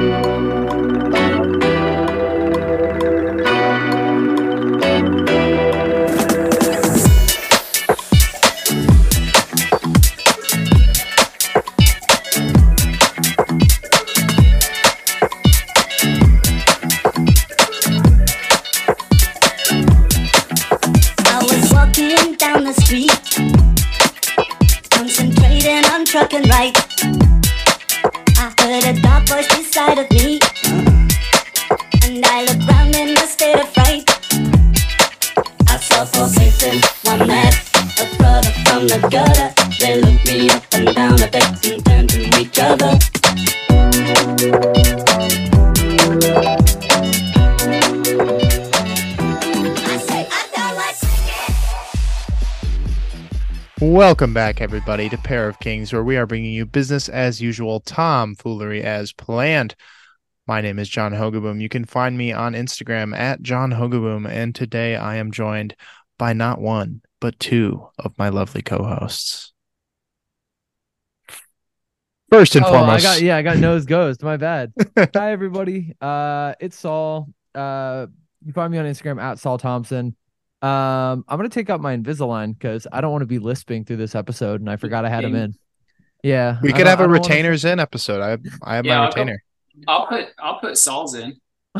Trucking right, I heard a dark voice beside of me, and I looked round in a state of fright. I saw four faces, one met a brother from the gutter. They looked me up and down a bit and turned to each other. Welcome back, everybody, to Pair of Kings, where we are bringing you business as usual, tomfoolery as planned. My name is John Hogaboom. You can find me on Instagram at John Hogaboom, and today I am joined by not one, but two of my lovely co-hosts. First and foremost, I got nose ghost. My bad. Hi, everybody. It's Saul. You find me on Instagram at Saul Thompson. I'm gonna take out my Invisalign because I don't want to be lisping through this episode, and I forgot I had him in. Yeah, we could have a retainers in episode. I have my retainer. I'll put Saul's in.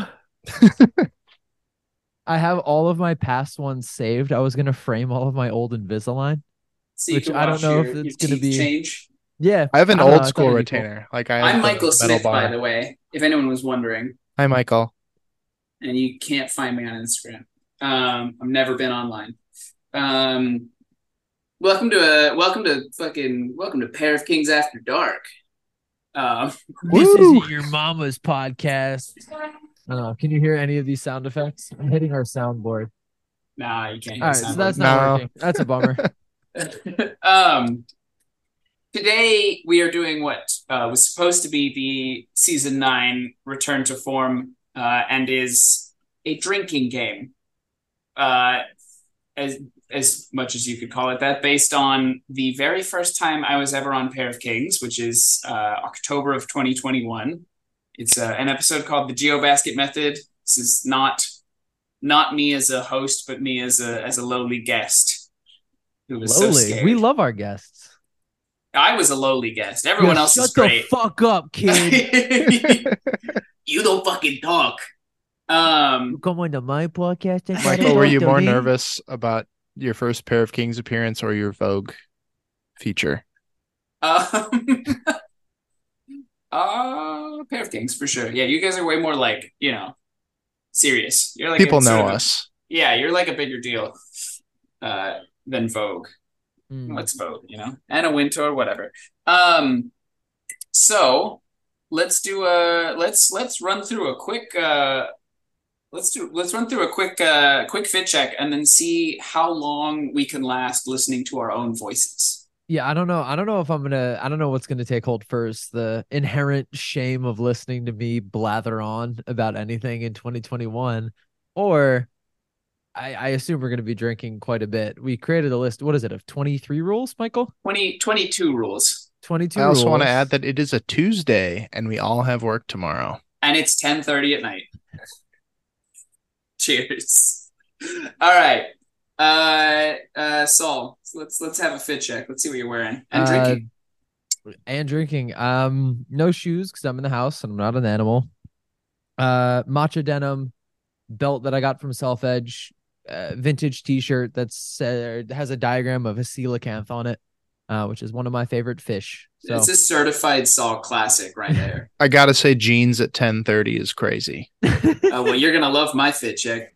I have all of my past ones saved. I was gonna frame all of my old Invisalign, so which I don't know if it's gonna be change. Yeah, I have an old school retainer. Cool. I'm Michael Smith, by the way. If anyone was wondering. Hi, Michael. And you can't find me on Instagram. I've never been online. Welcome to Pair of Kings After Dark. This isn't your mama's podcast. Can you hear any of these sound effects? I'm hitting our soundboard. Nah, you can't hear. All right, so that's not working. That's a bummer. Today we are doing what was supposed to be the season 9 return to form, and is a drinking game. As much as you could call it that, based on the very first time I was ever on Pair of Kings, which is October of 2021. It's an episode called The GeoBasket Method. This is not me as a host, but me as a lowly guest who was so scared. We love our guests. I was a lowly guest. Everyone else is great. Shut the fuck up, kid. You don't fucking talk. Come on to my podcast. Michael, were you more nervous about your first Pair of Kings appearance or your Vogue feature? Pair of Kings for sure. Yeah, you guys are way more serious. You're like people know us. Yeah, you're like a bigger deal than Vogue. Let's Vogue, Anna Wintour, whatever. So let's do let's run through a quick. Let's run through a quick fit check and then see how long we can last listening to our own voices. Yeah, I don't know if I don't know what's gonna take hold first. The inherent shame of listening to me blather on about anything in 2021, or I assume we're gonna be drinking quite a bit. We created a list. What is it, of 23 rules, Michael? 22 rules. 22 I also rules. want to add that it is a Tuesday and we all have work tomorrow. And it's 10:30 at night. Cheers. All right. Saul, let's have a fit check. Let's see what you're wearing. And drinking. No shoes because I'm in the house and I'm not an animal. Matcha denim belt that I got from Self Edge. Vintage t-shirt that's has a diagram of a coelacanth on it, which is one of my favorite fish. So it's a certified Saul classic right there. I gotta say, jeans at 10:30 is crazy. Oh, well, you're gonna love my fit check.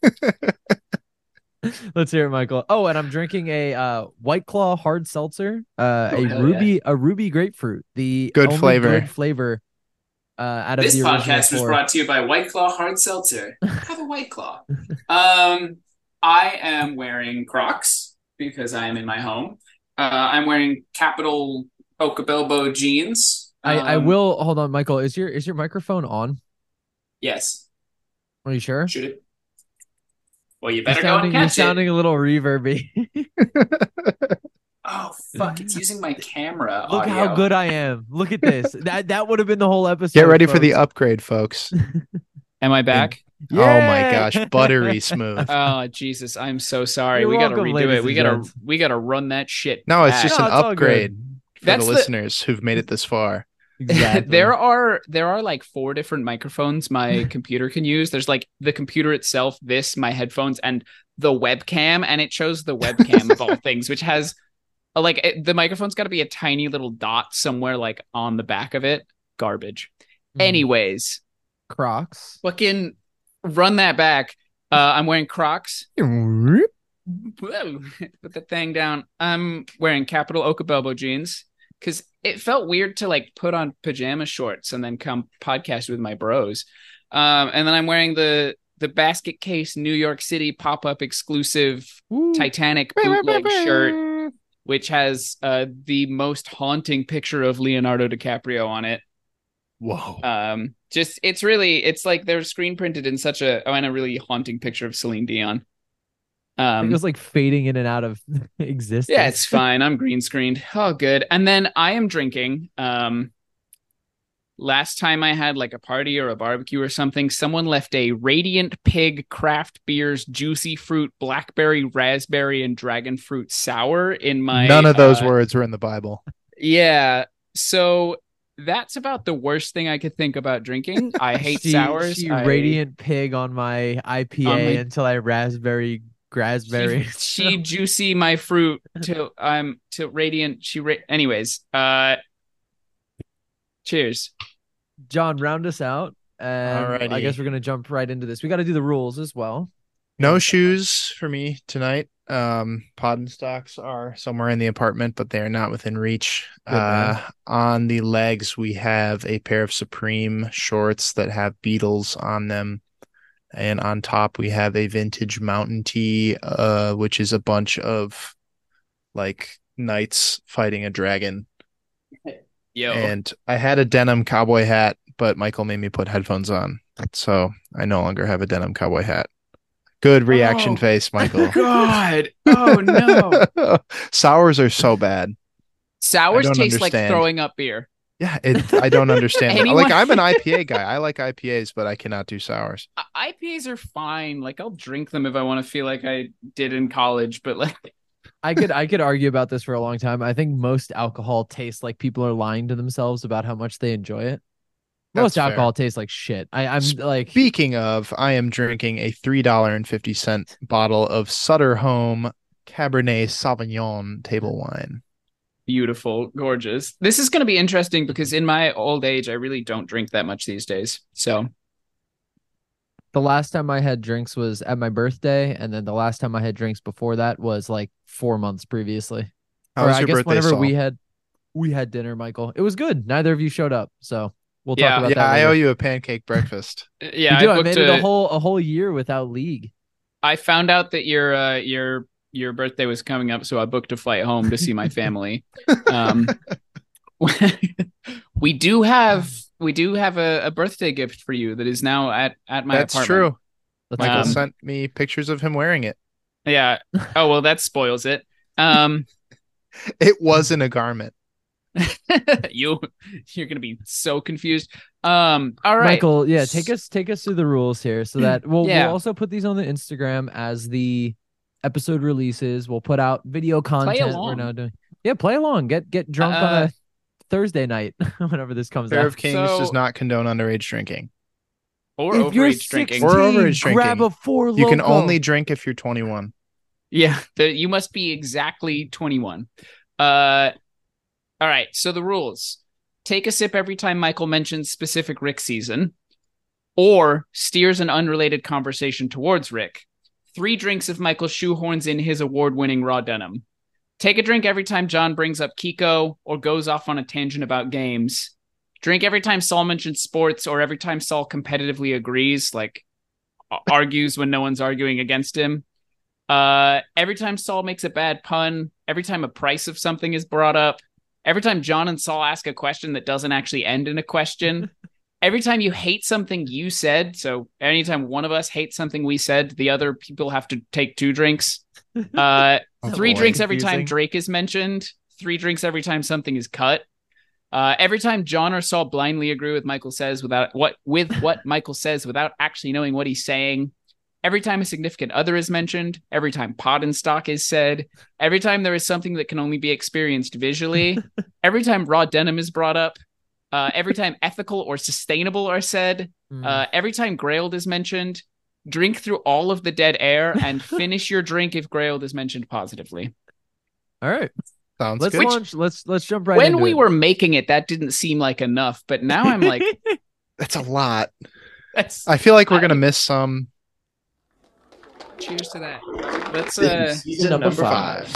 Let's hear it, Michael. Oh, and I'm drinking a White Claw hard seltzer, a ruby grapefruit. The good only flavor. Good flavor. Out of this the podcast was brought to you by White Claw hard seltzer. Have a White Claw. I am wearing Crocs because I am in my home. I'm wearing Capital Ocabilbo jeans. I will hold on, Michael. Is your microphone on? Yes. Are you sure? Should it? Well, you better go and catch it. You're sounding a little reverby. Oh fuck! It's using my camera Look audio. how good I am. Look at this. That would have been the whole episode. Get ready for the folks. upgrade, folks. Am I back? Oh my Yeah! gosh, buttery smooth. Oh Jesus! I'm so sorry. You're We gotta welcome, redo ladies it. We and gotta gents. we gotta run that shit. No, it's back. just No, an it's all upgrade for That's the the- listeners who've made it this far. Exactly. there are like 4 different microphones my computer can use. There's like the computer itself, my headphones, and the webcam, and it shows the webcam of all things, which has the microphone's got to be a tiny little dot somewhere like on the back of it. Garbage. Anyways, Crocs. fucking run that back. I'm wearing Crocs. Whoa. Put the thing down. I'm wearing Capital Oakabelbo jeans because it felt weird to like put on pajama shorts and then come podcast with my bros. And then I'm wearing the basket case New York City pop-up exclusive Titanic bootleg shirt, which has the most haunting picture of Leonardo DiCaprio on it. Whoa. It's like they're screen printed in and a really haunting picture of Celine Dion. It was like fading in and out of existence. Yeah, it's fine. I'm green screened. Oh, good. And then I am drinking. Last time I had like a party or a barbecue or something, someone left a Radiant Pig craft beers juicy fruit, blackberry, raspberry, and dragon fruit sour in my. None of those words were in the Bible. Yeah. So that's about the worst thing I could think about drinking. I hate sours. She Radiant Pig on my IPA until I raspberry. She juicy my fruit till I'm to Radiant. Anyways, cheers. John, round us out. And Alrighty. I guess we're gonna jump right into this. We got to do the rules as well. No shoes for me tonight. Pod and stocks are somewhere in the apartment, but they are not within reach. Good man. On the legs, we have a pair of Supreme shorts that have beetles on them. And on top, we have a vintage mountain tee, which is a bunch of like knights fighting a dragon. Yo. And I had a denim cowboy hat, but Michael made me put headphones on. So I no longer have a denim cowboy hat. Good reaction face, Michael. God. Oh no. Sours are so bad. Sours I don't taste like understand. throwing up beer. Yeah, I don't understand. Anyone- Like, I'm an IPA guy. I like IPAs, but I cannot do sours. IPAs are fine. Like I'll drink them if I want to feel like I did in college, but like I could argue about this for a long time. I think most alcohol tastes like people are lying to themselves about how much they enjoy it. Most That's alcohol fair. tastes like shit. I'm like, Speaking of, I am drinking a $3.50 bottle of Sutter Home Cabernet Sauvignon table wine. beautiful, gorgeous. This is going to be interesting because in my old age, I really don't drink that much these days. So the last time I had drinks was at my birthday, and then the last time I had drinks before that was like 4 months previously. How Or was I your guess birthday, whenever Saul? we had dinner, Michael. It was good. Neither of you showed up, so we'll talk Yeah. about Yeah, that I later. owe you a pancake breakfast. yeah, You do. I I booked made it a whole year without league. I found out that your birthday was coming up, so I booked a flight home to see my family. We do have a birthday gift for you that is now at my That's apartment. true. Let's Michael go. sent me pictures of him wearing it. Yeah. Oh well, that spoils it. It wasn't a garment. You're gonna be so confused. All right, Michael, yeah, take us through the rules here so that we'll Yeah. also put these on the Instagram as the episode releases. We'll put out video content. We're along. now doing. Yeah, play along. Get drunk on a Thursday night whenever this comes Pair out. of Kings So- does not condone underage drinking. or If you're overage drinking. 16, Or overage grab drinking. a Four You can Loko. only drink if you're 21. Yeah, you must be exactly 21. All right, so the rules. Take a sip every time Michael mentions specific Rick season or steers an unrelated conversation towards Rick. 3 drinks if Michael shoehorns in his award-winning raw denim. Take a drink every time John brings up Kiko or goes off on a tangent about games. Drink every time Saul mentions sports or every time Saul competitively agrees, like argues when no one's arguing against him. Every time Saul makes a bad pun, every time a price of something is brought up, every time John and Saul ask a question that doesn't actually end in a question, every time you hate something you said, so anytime one of us hates something we said, the other people have to take 2 drinks. Oh, 3 boy. drinks every time Confusing. Drake is mentioned. 3 drinks every time something is cut. Every time John or Saul blindly agree with Michael says without what Michael says without actually knowing what he's saying. Every time a significant other is mentioned. Every time pot and stock is said. Every time there is something that can only be experienced visually. Every time raw denim is brought up. Every time ethical or sustainable are said. Every time Grailed is mentioned. Drink through all of the dead air and finish your drink if Grailed is mentioned positively. All right. Sounds Let's good. launch. Let's jump right When into we it. were making it, that didn't seem like enough, but now I'm like, That's a lot. that's I feel like we're gonna miss some. cheers to that. Let's Season number 5.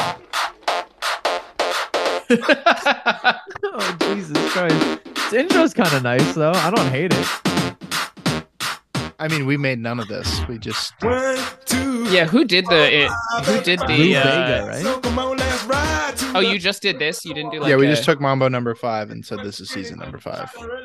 Oh Jesus Christ! This intro's kind of nice though. I don't hate it. I mean, we made none of this. We just yeah, who did the Lou Bega, right? Oh, you just did this? You didn't do like yeah, we just took Mambo number 5 and said this is season number 5.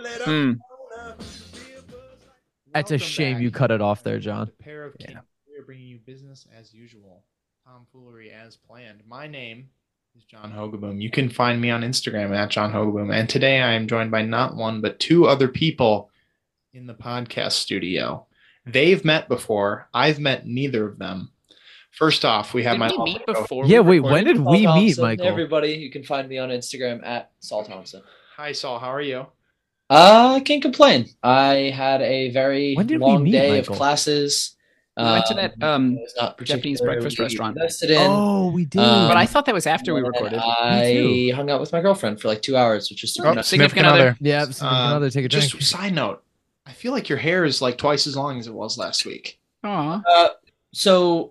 That's a shame you cut it off there, John. Pair of Kings. We are bringing you business as usual. Tomfoolery as planned. My name is John Hogaboom. You can find me on Instagram at John Hogaboom. And today I am joined by not one, but 2 other people in the podcast studio. They've met before. I've met neither of them. First off, we have Did my we meet before? Yeah, we wait. When recorded? did Saul we meet, Thompson, Michael? Everybody, you can find me on Instagram at Saul Thompson. Hi, Saul. How are you? I can't complain. I had a very When did we long meet, day Michael? of classes. We went to that I was not Japanese particularly breakfast restaurant. invested in. Oh, we did. But I thought that was after we and recorded. I hung out with my girlfriend for like 2 hours, which is super Oh, nice. significant other. yeah, significant other, take a drink. Just side note. I feel like your hair is like twice as long as it was last week. Aw. So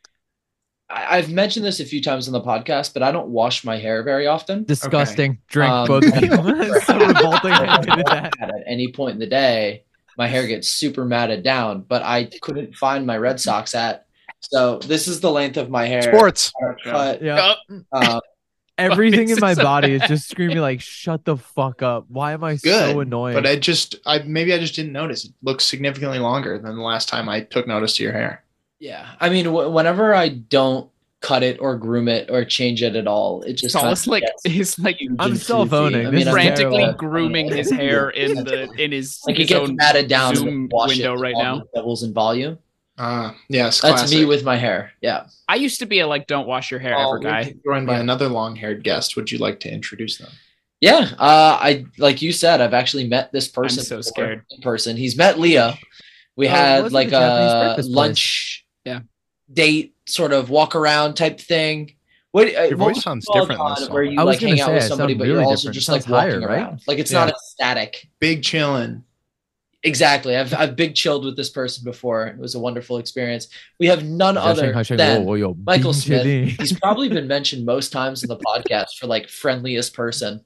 I've mentioned this a few times on the podcast, but I don't wash my hair very often. Disgusting. Drink, Um, both of you. It's so revolting. I did that. At any point in the day, my hair gets super matted down, but I couldn't find my Red Sox hat. So this is the length of my hair. Sports. But, Yeah. um, Everything in my This is- body is just screaming like, "Shut the fuck up!" Why am I Good. so annoying? But maybe I just didn't notice. It looks significantly longer than the last time I took notice to your hair. yeah, I mean, whenever I don't cut it or groom it or change it at all, it just Saul's like gets he's like huge I'm and self-owning. floofy. This is I'm frantically terrible. grooming his hair in his like it his gets own matted down Zoom and wash window it right all now. the doubles in volume. Yes, That's classic. me with my hair. Yeah. I used to be a like don't wash your hair ever guy. We're joined by another long-haired guest. Would you like to introduce them? Yeah, I like you said, I've actually met this person. so before scared. in person. He's met Leah. We Oh, had wasn't like the Japanese a breakfast place? lunch, Yeah. date, sort of walk around type thing. What Your what voice was sounds it called, different in this Todd, song. where you I was like gonna hang out say, with it somebody, sounds but really you're also different. It just sounds like walking higher, right? around. Like it's Yeah. not a static. Big chillin'. Exactly. I've big chilled with this person before. It was a wonderful experience. We have none other than Michael Smith. He's probably been mentioned most times in the podcast for like friendliest person.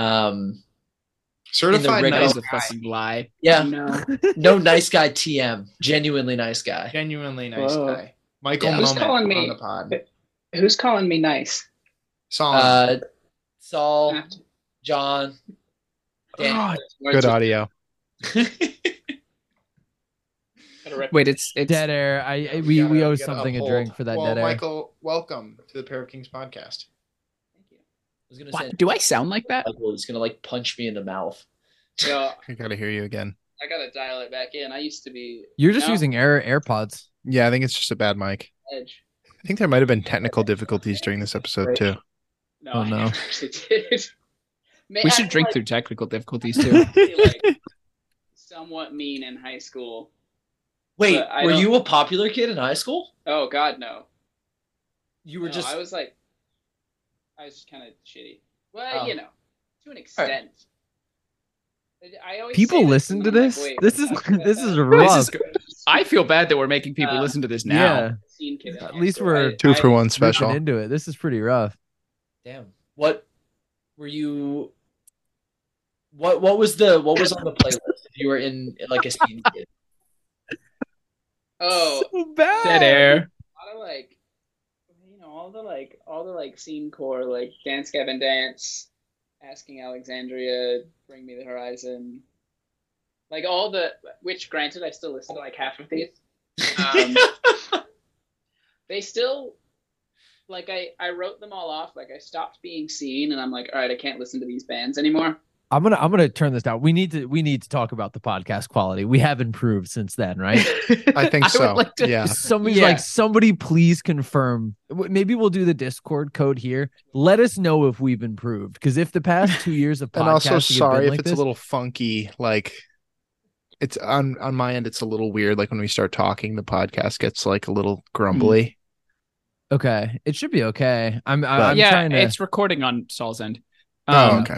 Certified rig That nice is a fucking lie. Yeah, No. no nice guy TM. Genuinely nice guy. Genuinely nice Whoa. guy. Michael Yeah. Who's Moment calling on me? the pod. Who's calling me nice? Song. Saul, John, Dan. Good audio. Wait, it's Dead air. Yeah, We gotta owe something a uphold. drink for that Well, dead air. Michael, welcome to the Pair of Kings podcast. I was gonna What? say Do I sound like that? Michael is gonna like punch me in the mouth. Yo, I gotta hear you again. I gotta dial it back in. I used to be You're just No. using AirPods. Yeah, I think it's just a bad mic. Edge. I think there might have been technical difficulties during this episode too. No, Oh, I no. never actually did. Man, We I should was, drink like, through technical difficulties too. like, somewhat mean in high school. Wait, But I were don't- you a popular kid in high school? Oh God, no. You were No, just I was like, I was just kind of shitty. Well, Oh. you know, to an extent. I always People say this, listen and to I'm like, this. wait, This is that's- this is that's- rough. This is I feel bad that we're making people listen to this now. Yeah, scene kid in At high least school. we're 2 for 1 ripping special. into it. This is pretty rough. damn. What were you? What was on the playlist if you were in like a scene kid? Oh, So bad. Dead air. a lot of like, you know, all the scene core, like Dance Gavin Dance, Asking Alexandria, Bring Me the Horizon, like all the, which granted I still listen to like half of these. They still, like I wrote them all off. Like I stopped being seen, and I'm like, all right, I can't listen to these bands anymore. I'm gonna turn this down. We need to talk about the podcast quality. We have improved since then, right? I think so. Yeah. Somebody please confirm. Maybe we'll do the Discord code here. Let us know if we've improved. Because if the past 2 years of podcasting, and also sorry if like it's a little funky. Like it's on my end, it's a little weird. Like when we start talking, the podcast gets like a little grumbly. Okay, it should be okay. I'm trying to... It's recording on Saul's end. Okay.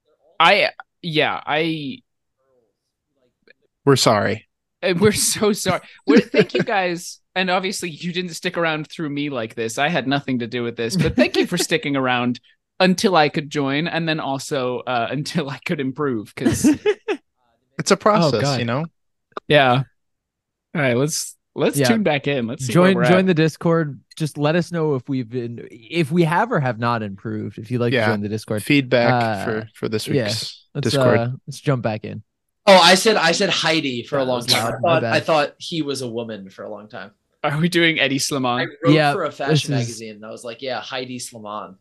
We're sorry. We're so sorry. Thank you guys. And obviously you didn't stick around through me like this. I had nothing to do with this, but thank you for sticking around until I could join. And then also until I could improve, because it's a process, you know? Yeah. All right. Let's tune back in. Let's see join the Discord. Just let us know if we have or have not improved. If you'd like to join the Discord, feedback for this week's Discord. Let's jump back in. Oh, I said Heidi for a long time. I thought he was a woman for a long time. Are we doing Eddie Slimane? I wrote for a fashion magazine, and I was like, yeah, Heidi Slimane.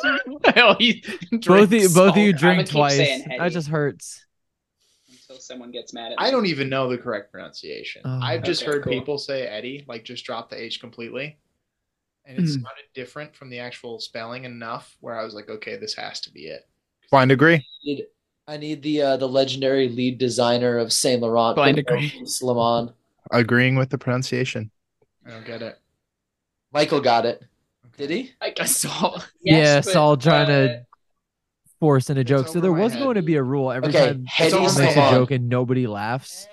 Both of you drink twice. That just hurts. Until someone gets mad at me. I don't even know the correct pronunciation. I've just heard people say Eddie, like just drop the H completely. And it sounded different from the actual spelling enough where I was like, okay, this has to be it. Blind agree. I need the legendary lead designer of Saint Laurent. Blind agree. Slimane. Agreeing with the pronunciation. I don't get it. Michael got it. Did he? I Saul. Yes, Saul trying to force in a joke. So there was going to be a rule every time someone makes a joke and nobody laughs.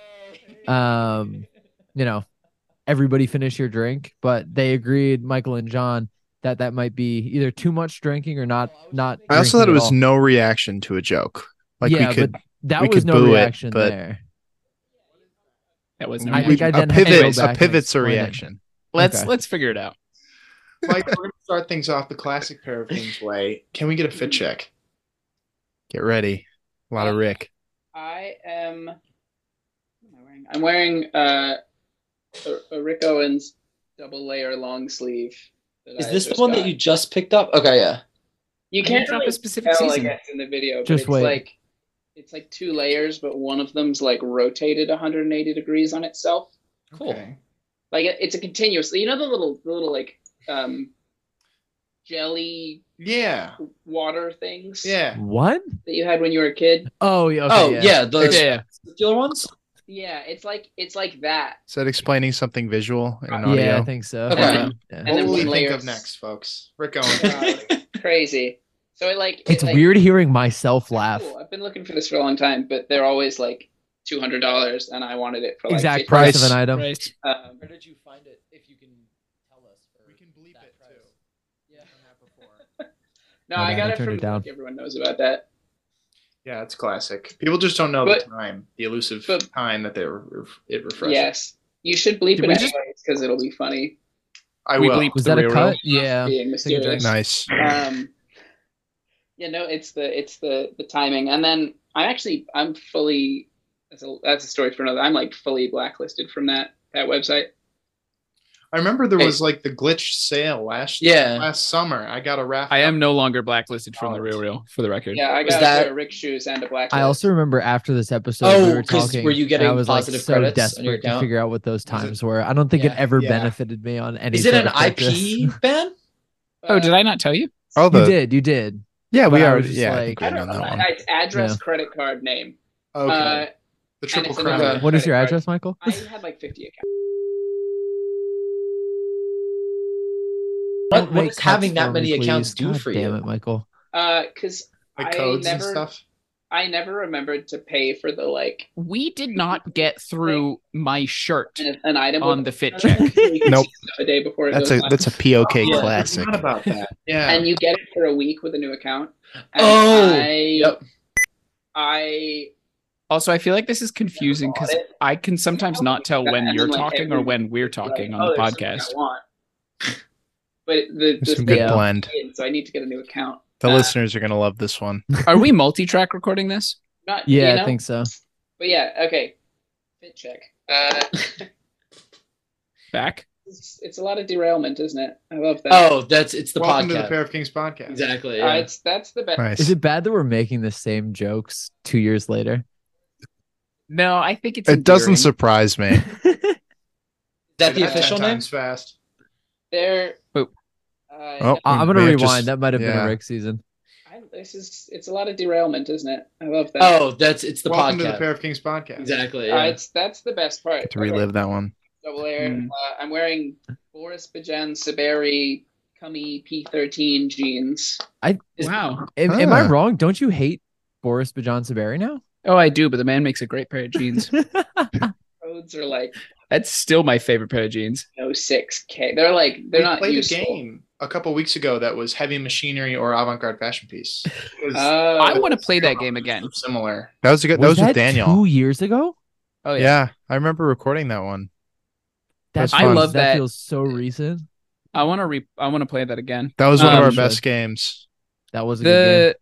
Everybody finish your drink, but they agreed, Michael and John, that might be either too much drinking or not. I also thought it was no reaction to a joke. Like but that was no reaction there. That was no reaction. A pivot's a reaction. Let's figure it out. Mike, we're going to start things off the classic Pair of Kings way. Can we get a fit check? Get ready. A lot of Rick. I'm wearing a Rick Owens double layer long sleeve. Is this the one that you just picked up? Okay, yeah. You can't drop a specific season. I guess in the video, but it's like 2 layers, but one of them's like rotated 180 degrees on itself. Cool. Okay. Like it's a continuous. You know the little like jelly water things. Yeah. What? That you had when you were a kid. Oh yeah. Okay, the circular ones. Yeah, it's like that. Is that explaining something visual in audio? Yeah, I think so. Okay. And what will we think of next, folks? Rick Owens. Crazy. So it's weird hearing myself laugh. Cool. I've been looking for this for a long time, but they're always like $200, and I wanted it for like exact price of an item. Where did you find it? If you can tell us, we can bleep it price. Too. Yeah, no, I got it from. Everyone knows about that. Yeah, it's classic. People just don't know the time, the elusive time that it refreshes. Yes, you should bleep it anyways because it'll be funny. I will. Was that a cut? Yeah. Nice. Yeah, no, it's the timing, and then I'm fully. That's a story for another. I'm like fully blacklisted from that website. I remember there was like the glitched sale last summer. I got a raffle. I am no longer blacklisted from the Real, for the record. Yeah, I got a pair of Rick shoes and a blacklist. I also remember after this episode we were talking. Were you getting I was positive so credits desperate on your account? to figure out what those times were. I don't think it ever benefited me on any. Is it an IP ban? Oh, did I not tell you? Oh, you did. Yeah, we are. Yeah, I think we know that one. It's address, credit card, name. Okay. The triple crown. What is your address, Michael? I had like 50 accounts. What does having that many accounts do for you? Damn it, Michael. Because codes and stuff. I never remembered to pay for the like. We did not get through my shirt an item on the fit check. Nope. A day before. That's a POK classic. Not about that. Yeah. And you get it for a week with a new account. Yep. Also, I feel like this is confusing because I can sometimes not tell when you're talking or when we're talking on the podcast. But some good blend. So I need to get a new account. The listeners are going to love this one. Are we multi-track recording this? Not, I think so. But yeah, okay. Fit check. Back? It's a lot of derailment, isn't it? I love that. Oh, it's the Welcome podcast. to the Pair of Kings podcast. Exactly. Yeah. That's the best. Nice. Is it bad that we're making the same jokes 2 years later? No, I think it's It doesn't endearing. surprise me. Is that the official name? Times fast. They're. Oh, I'm gonna rewind. That might have been yeah. a Rick season. It's a lot of derailment, isn't it? I love that. Oh, it's the Welcome podcast. to the Pair of Kings podcast. Exactly. Yeah. That's the best part. Get to relive that one. Double air. I'm wearing Boris Bajan Saberi Cummy P13 jeans. Wow. Am I wrong? Don't you hate Boris Bajan Saberi now? Oh, I do, but the man makes a great pair of jeans. Codes are like That's still my favorite pair of jeans. 6K. They're not played useful. a game a couple weeks ago that was Heavy Machinery or Avant-Garde Fashion Piece. I want to play that game again. Similar. That was good. That was with Daniel 2 years ago. Oh yeah, I remember recording that one. I love that. That feels so recent. I want to play that again. That was one of our best games. That was a good game.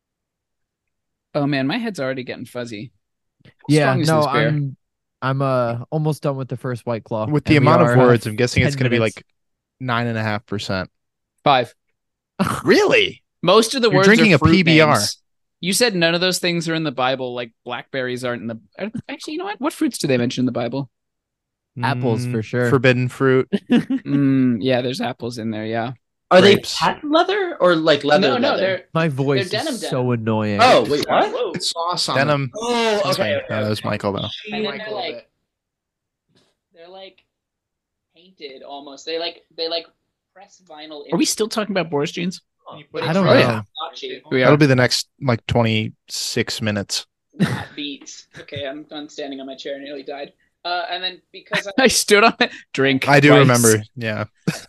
Oh man, my head's already getting fuzzy. Yeah, no, I'm almost done with the first White Claw. With the amount of words, I'm guessing it's going to be like 9.5%. 5. Really? Most of the words drinking are a fruit PBR. names. You said none of those things are in the Bible, like blackberries aren't in the. Actually, you know what? What fruits do they mention in the Bible? Apples for sure. Forbidden fruit. Yeah, there's apples in there. Yeah. Are Grapes. they patent leather or like leather? No, leather? My voice They're denim is so denim. annoying. Oh wait, what? Whoa. Sauce on Denim. Oh, That's okay. me. Yeah, that was Michael though. And then they're like painted almost. They press vinyl. Are we still talking about Boris jeans? I don't know. Yeah. We That'll are. be the next like 26 minutes. Beats. Okay, I'm done standing on my chair. I nearly died. And then because I stood on it. Drink. I do twice. remember. Yeah.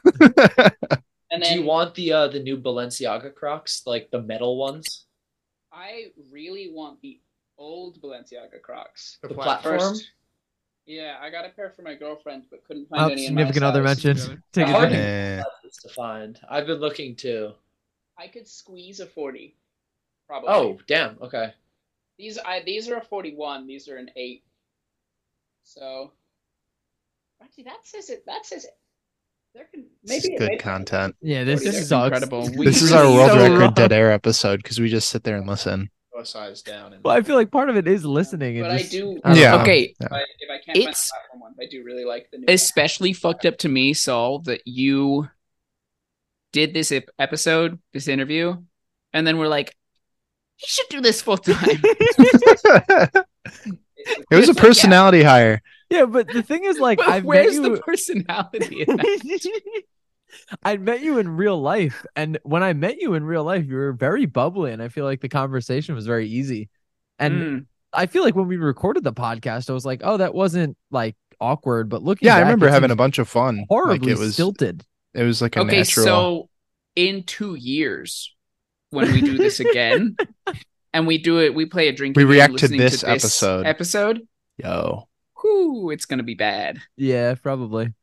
and Do then you want the new Balenciaga Crocs, like the metal ones? I really want the old Balenciaga Crocs. The platform? Yeah, I got a pair for my girlfriend, but couldn't find any in my Significant other size. mentioned. Take a Hard drink. to find. I've been looking too. I could squeeze a 40, probably. Oh, damn. Okay. These are a 41. These are an 8. So actually, that says it. There can This is good content. Yeah, this This is sucks. incredible. This is our world so record wrong. dead air episode because we just sit there and listen. Size down. Well, I feel like part of it is listening. And But just, I do. don't Yeah. know. Okay. If I can't find the It's platform ones, I do really like the new. especially fucked up to me, Saul, that you did this episode, this interview, and then we're like, you should do this full time. It was a personality hire. Yeah, but the thing is, like, But I've met where's you. the personality in that? I met you in real life, and when I met you in real life, you were very bubbly, and I feel like the conversation was very easy. And I feel like when we recorded the podcast, I was like, "Oh, that wasn't like awkward." But looking, Yeah, I back, remember it having seems a bunch of fun. horribly Like it was stilted. It was like a Okay, natural. so in 2 years, when we do this again, and we do it, we play a drinking We game react to listening this episode. Yo. Whew, it's gonna be bad. Yeah, probably.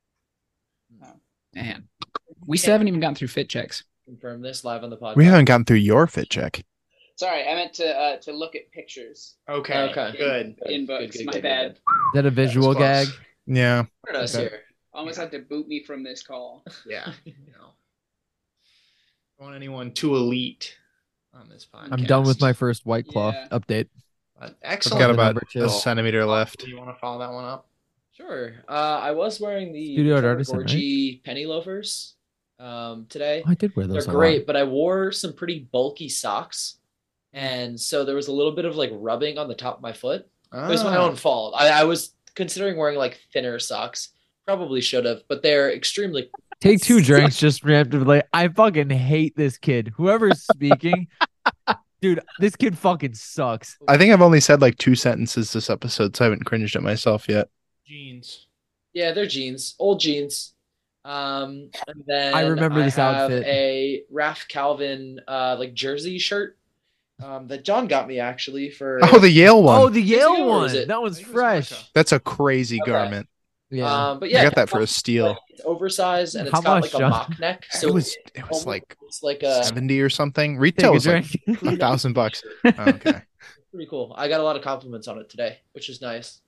Man, we still haven't even gotten through fit checks. Confirm this live on the podcast. We haven't gotten through your fit check. Sorry, I meant to look at pictures Okay. Okay. Good. in books. Good, My good, bad. good. Is that a visual close. gag? Yeah. Put us Okay. here. Almost had to boot me from this call. Yeah. You know. Don't want anyone too elite on this podcast. I'm done with my first White Claw Yeah. update. I've Excellent. got about number two. a centimeter left. Do you want to follow that one up? Sure. I was wearing the Studio Trevor Artisan, right? Gorgie penny loafers today. Oh, I did wear They're those. great, but I wore some pretty bulky socks. And so there was a little bit of like rubbing on the top of my foot. It was my own fault. I was considering wearing like thinner socks. Probably should have, but they're extremely. Take 2 drinks just preemptively. I fucking hate this kid. Whoever's speaking, dude, this kid fucking sucks. I think I've only said like 2 sentences this episode, so I haven't cringed at myself yet. Jeans. Yeah, they're jeans, old jeans. And then I remember this have outfit. A Ralph Calvin like jersey shirt that John got me actually for. Oh, the Yale one. Oh, the Yale Or one. is it- That one's I think it was fresh. Micah. That's a crazy Okay. garment. Yeah. But yeah, I got that for a steal. like, it's oversized and it's How got much, like a John? mock neck. So It was almost like looks like a 70 or something. Take Retail a was like drink. $1,000. Oh, okay. pretty cool. I got a lot of compliments on it today, which is nice.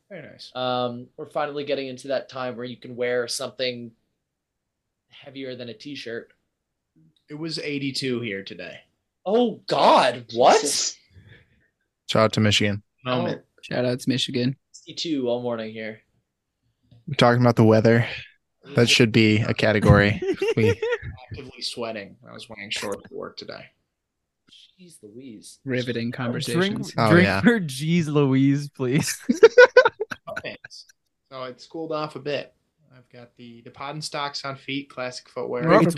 Very nice. We're finally getting into that time where you can wear something heavier than a t-shirt. It was 82 here today. Oh God, what? Shout out to Michigan. Moment. Shout out to Michigan. 62 all morning here. We're talking about the weather. That should be a category. Actively sweating. I was wearing shorts to work today. Jeez Louise. Riveting conversations. Drink for Jeez Louise, please. Okay. So it's cooled off a bit. I've got the Podden Stocks on feet, classic footwear. It's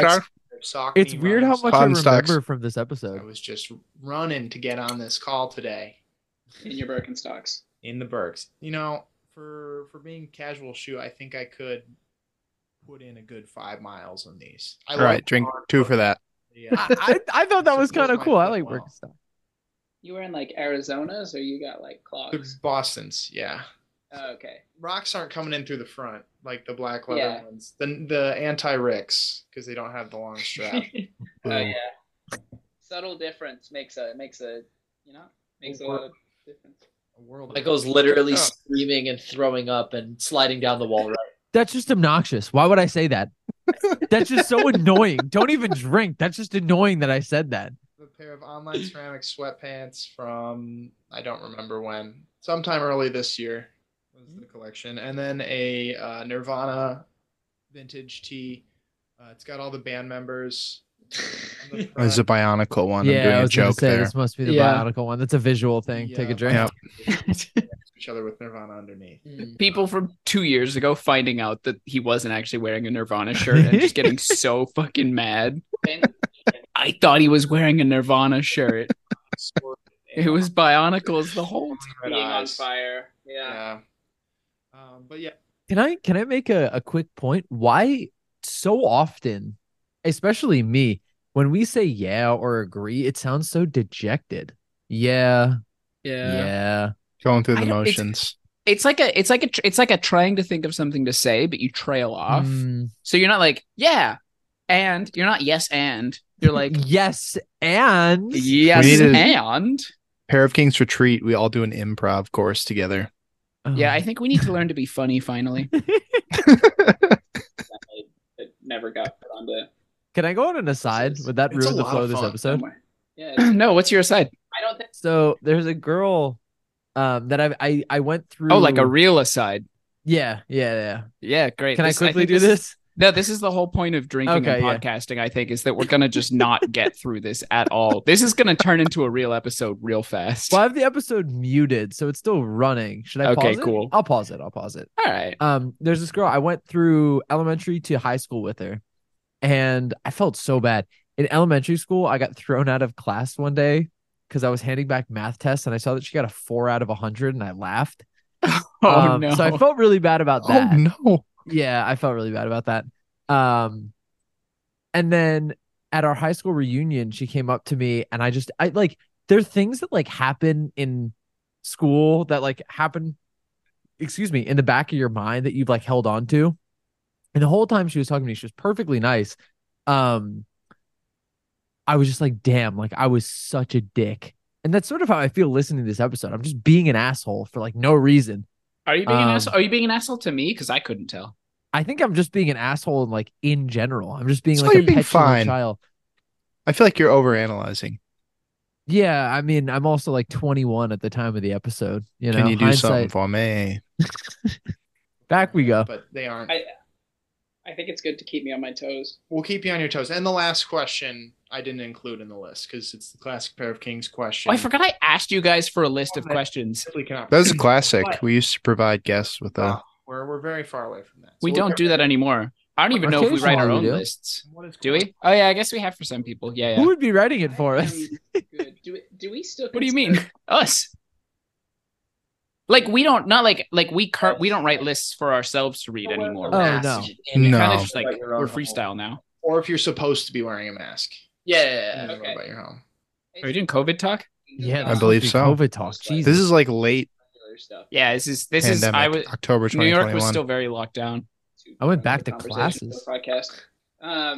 weird how much I remember from this episode. I was just running to get on this call today. In your Birkenstocks. In the Birks. You know, for being casual shoe, I think I could put in a good 5 miles on these. All right, drink 2 for that. Yeah. I thought that was kind of cool. I like Birkenstock. You were in like Arizona's, or you got like clogs? Boston's, yeah. Oh, okay. Rocks aren't coming in through the front like the black leather ones. The anti-Ricks, because they don't have the long strap. Oh yeah. Subtle difference makes a lot of difference. Michael's literally screaming and throwing up and sliding down the wall. Right. That's just obnoxious. Why would I say that? That's just so annoying. Don't even drink. That's just annoying that I said that. A pair of online ceramic sweatpants from I don't remember when. Sometime early this year was the collection, and then a Nirvana vintage tee. It's got all the band members. It's a Bionicle one. Yeah, I'm doing I was a joke there. This must be the Bionicle one. That's a visual thing. Take a drink. Yep. Each other with Nirvana underneath. People from 2 years ago finding out that he wasn't actually wearing a Nirvana shirt and just getting so fucking mad. I thought he was wearing a Nirvana shirt. It was Bionicles the whole time. Being on fire. Yeah. But yeah. Can I make a quick point? Why so often, especially me, when we say yeah or agree, it sounds so dejected. Yeah. Going through the motions. It's like a trying to think of something to say, but you trail off. So you're not like, yeah, and you're not yes and. You're like yes and Pair of Kings retreat. We all do an improv course together. Yeah, I think we need to learn to be funny finally. It never got put onto. Can I go on an aside? Would that ruin the flow of this episode? Yeah. No, what's your aside? I don't think so. There's a girl that I went through. Oh, like a real aside. Yeah, great. Can I quickly do this? No, this is the whole point of drinking and podcasting, I think, is that we're going to just not get through this at all. This is going to turn into a real episode real fast. Well, I have the episode muted, so it's still running. Should I pause it? Okay, cool. I'll pause it. All right. There's this girl, I went through elementary to high school with her, and I felt so bad. In elementary school, I got thrown out of class one day because I was handing back math tests, and I saw that she got a 4 out of 100, and I laughed. No. So I felt really bad about that. Oh, no. Yeah, I felt really bad about that. And then at our high school reunion, she came up to me, and I like, there are things that like happen in school that like happen, in the back of your mind that you've like held on to. And the whole time she was talking to me, she was perfectly nice. I was just like, damn, like I was such a dick. And that's sort of how I feel listening to this episode. I'm just being an asshole for like no reason. Are you being an asshole? Are you being an asshole to me? Because I couldn't tell. I think I'm just being an asshole like in general. I'm just being like a petulant child. I feel like you're overanalyzing. Yeah, I mean, I'm also like 21 at the time of the episode. You know, can you do something for me? Back we go. But they aren't. I think it's good to keep me on my toes. We'll keep you on your toes. And the last question I didn't include in the list because it's the classic Pair of Kings question. Oh, I forgot I asked you guys for a list of questions. That was a classic. We used to provide guests with a... We're very far away from that. So we don't do that anymore. I don't even know if we write our own lists. Do we? Oh yeah, I guess we have for some people. Yeah. Who would be writing it for us? Good. Do we still? What do you mean? Us? Like we don't we don't write lists for ourselves to read anymore. Oh no. Kind of just like we're freestyle now. Or if you're supposed to be wearing a mask. Yeah. Okay. About your home. Are you doing COVID talk? Yeah, I believe so. COVID talk. Jesus. This is like late. Stuff. Yeah, this is October 2021. New York was still very locked down. I went back to classes. Podcast.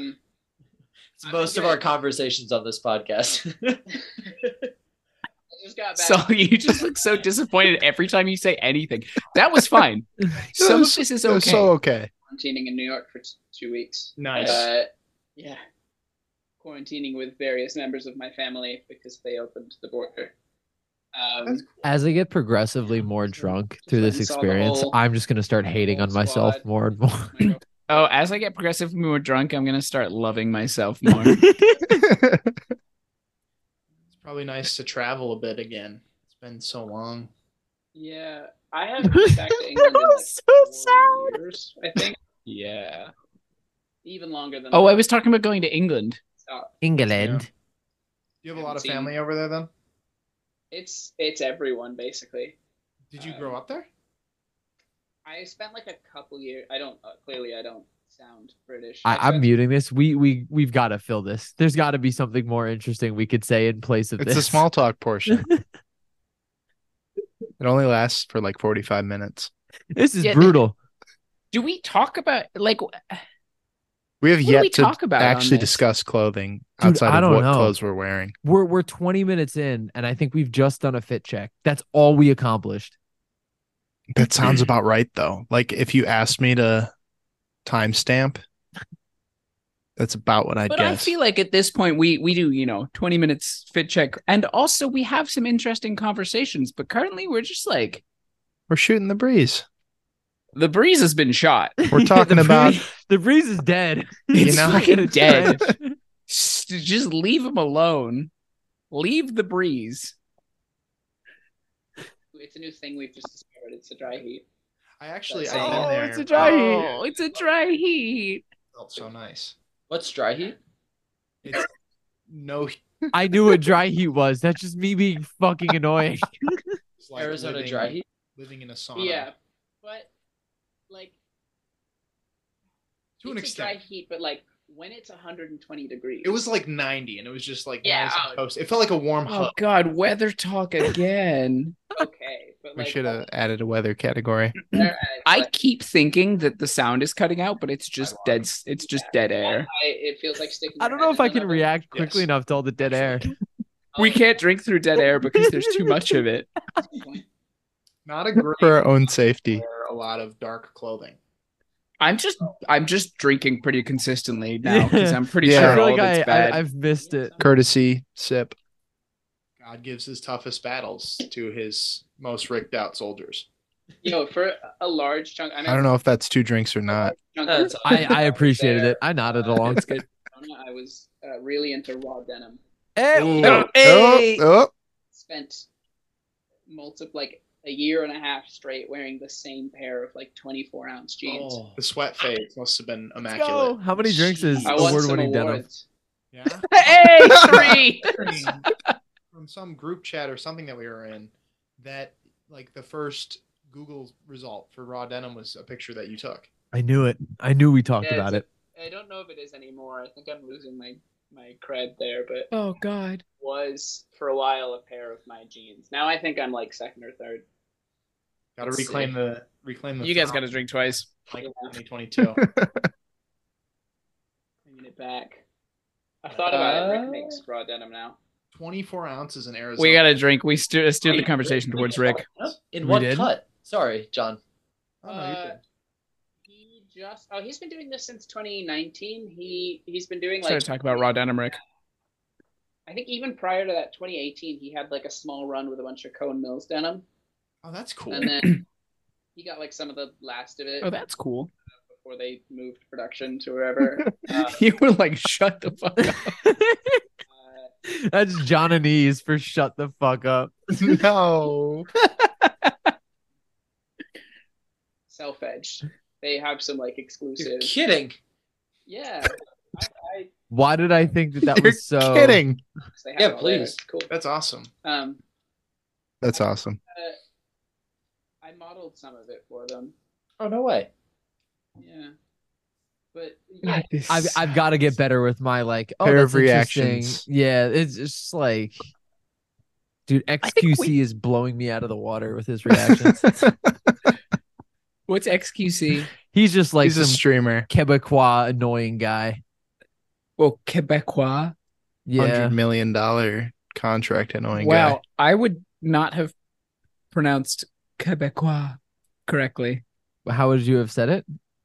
It's most of our conversations on this podcast. just got back. So you just look so disappointed every time you say anything. That was fine. Some of this is okay. So okay. Quarantining in New York for 2 weeks. Nice. Yeah. Quarantining with various members of my family because they opened the border. As I get progressively more drunk through this experience, I'm just going to start hating on myself more and more. Oh, as I get progressively more drunk, I'm going to start loving myself more. It's probably nice to travel a bit again. It's been so long. Yeah. I haven't been back to England in like so 4 years, I think. Yeah. Even longer than Oh, I was talking about going to England. England. Do you have a lot of family over there then? It's everyone basically. Did you grow up there? I spent like a couple years. I don't sound British. I'm muting this. We've got to fill this. There's got to be something more interesting we could say in place of this. It's a small talk portion. It only lasts for like 45 minutes. This is brutal. Do we talk about like? We have yet to talk about actually discuss clothing outside of what clothes we're wearing. We're 20 minutes in, and I think we've just done a fit check. That's all we accomplished. That sounds about right, though. Like if you asked me to timestamp, that's about what I'd guess. But I feel like at this point we do 20 minutes fit check, and also we have some interesting conversations. But currently we're just like we're shooting the breeze. The breeze has been shot. We're talking about the breeze is dead. It's fucking dead. Just leave him alone. Leave the breeze. It's a new thing we've just discovered. It's a dry heat. I've been there. It's a dry heat. Oh, it's a dry heat. Felt so nice. What's dry heat? It's no. I knew what dry heat was. That's just me being fucking annoying. It's like Arizona dry heat. Living in a sauna. Yeah, but like to an extent, dry heat, but like when it's 120 degrees, it was like 90, and it was just like yeah. nice and toast. It felt like a warm hug. Oh God, weather talk again. Okay, but we should have added a weather category. I keep thinking that the sound is cutting out, but it's just dead. It's just dead air. It feels like sticking. I don't know if I can react quickly enough to all the dead air. We can't drink through dead air because there's too much of it. Not a great for our own safety. Wear a lot of dark clothing. I'm just drinking pretty consistently now because I'm pretty sure I feel all like of it's bad. I've missed it. Courtesy sip. God gives his toughest battles to his most rigged out soldiers. For a large chunk. I don't know if that's 2 drinks or not. I appreciated it. I nodded along. It's good. I was really into raw denim. Hey! Spent a year and a half straight wearing the same pair of 24-ounce jeans. The sweat fade must have been immaculate. How many drinks is award-winning denim? Yeah. Hey, 3! From some group chat or something that we were in, that the first Google result for raw denim was a picture that you took. I knew it. I knew we talked about it. I don't know if it is anymore. I think I'm losing my cred there, but oh God, was for a while a pair of my jeans. Now I think I'm second or third. Got to reclaim the. You guys got to drink twice. 2022. Bringing it back. I thought about it. Rick makes raw denim now. 24 ounces in Arizona. We got to drink. We steered the conversation towards Rick. In what cut? Sorry, John. Oh, no, you did. He's been doing this since 2019. He's been doing started talking about raw denim, Rick. I think even prior to that, 2018, he had a small run with a bunch of Cone Mills denim. Oh, that's cool. And then he got some of the last of it. Oh, that's cool. Before they moved production to wherever. You were shut the fuck up. That's John and Ease for shut the fuck up. No. Self-edged. They have some exclusive. You're kidding. Yeah. Why did I think that was so? Kidding. Yeah, please. Cool. That's awesome. That's awesome. I modeled some of it for them. Oh, no way. Yeah. But yeah. I've got to get better with my pair of reactions. Yeah, it's just dude, XQC is blowing me out of the water with his reactions. What's XQC? He's just he's some a streamer, Quebecois annoying guy. Well, Quebecois. Yeah, $100 million contract annoying guy. Wow, I would not have pronounced Quebecois correctly. How would you have said it?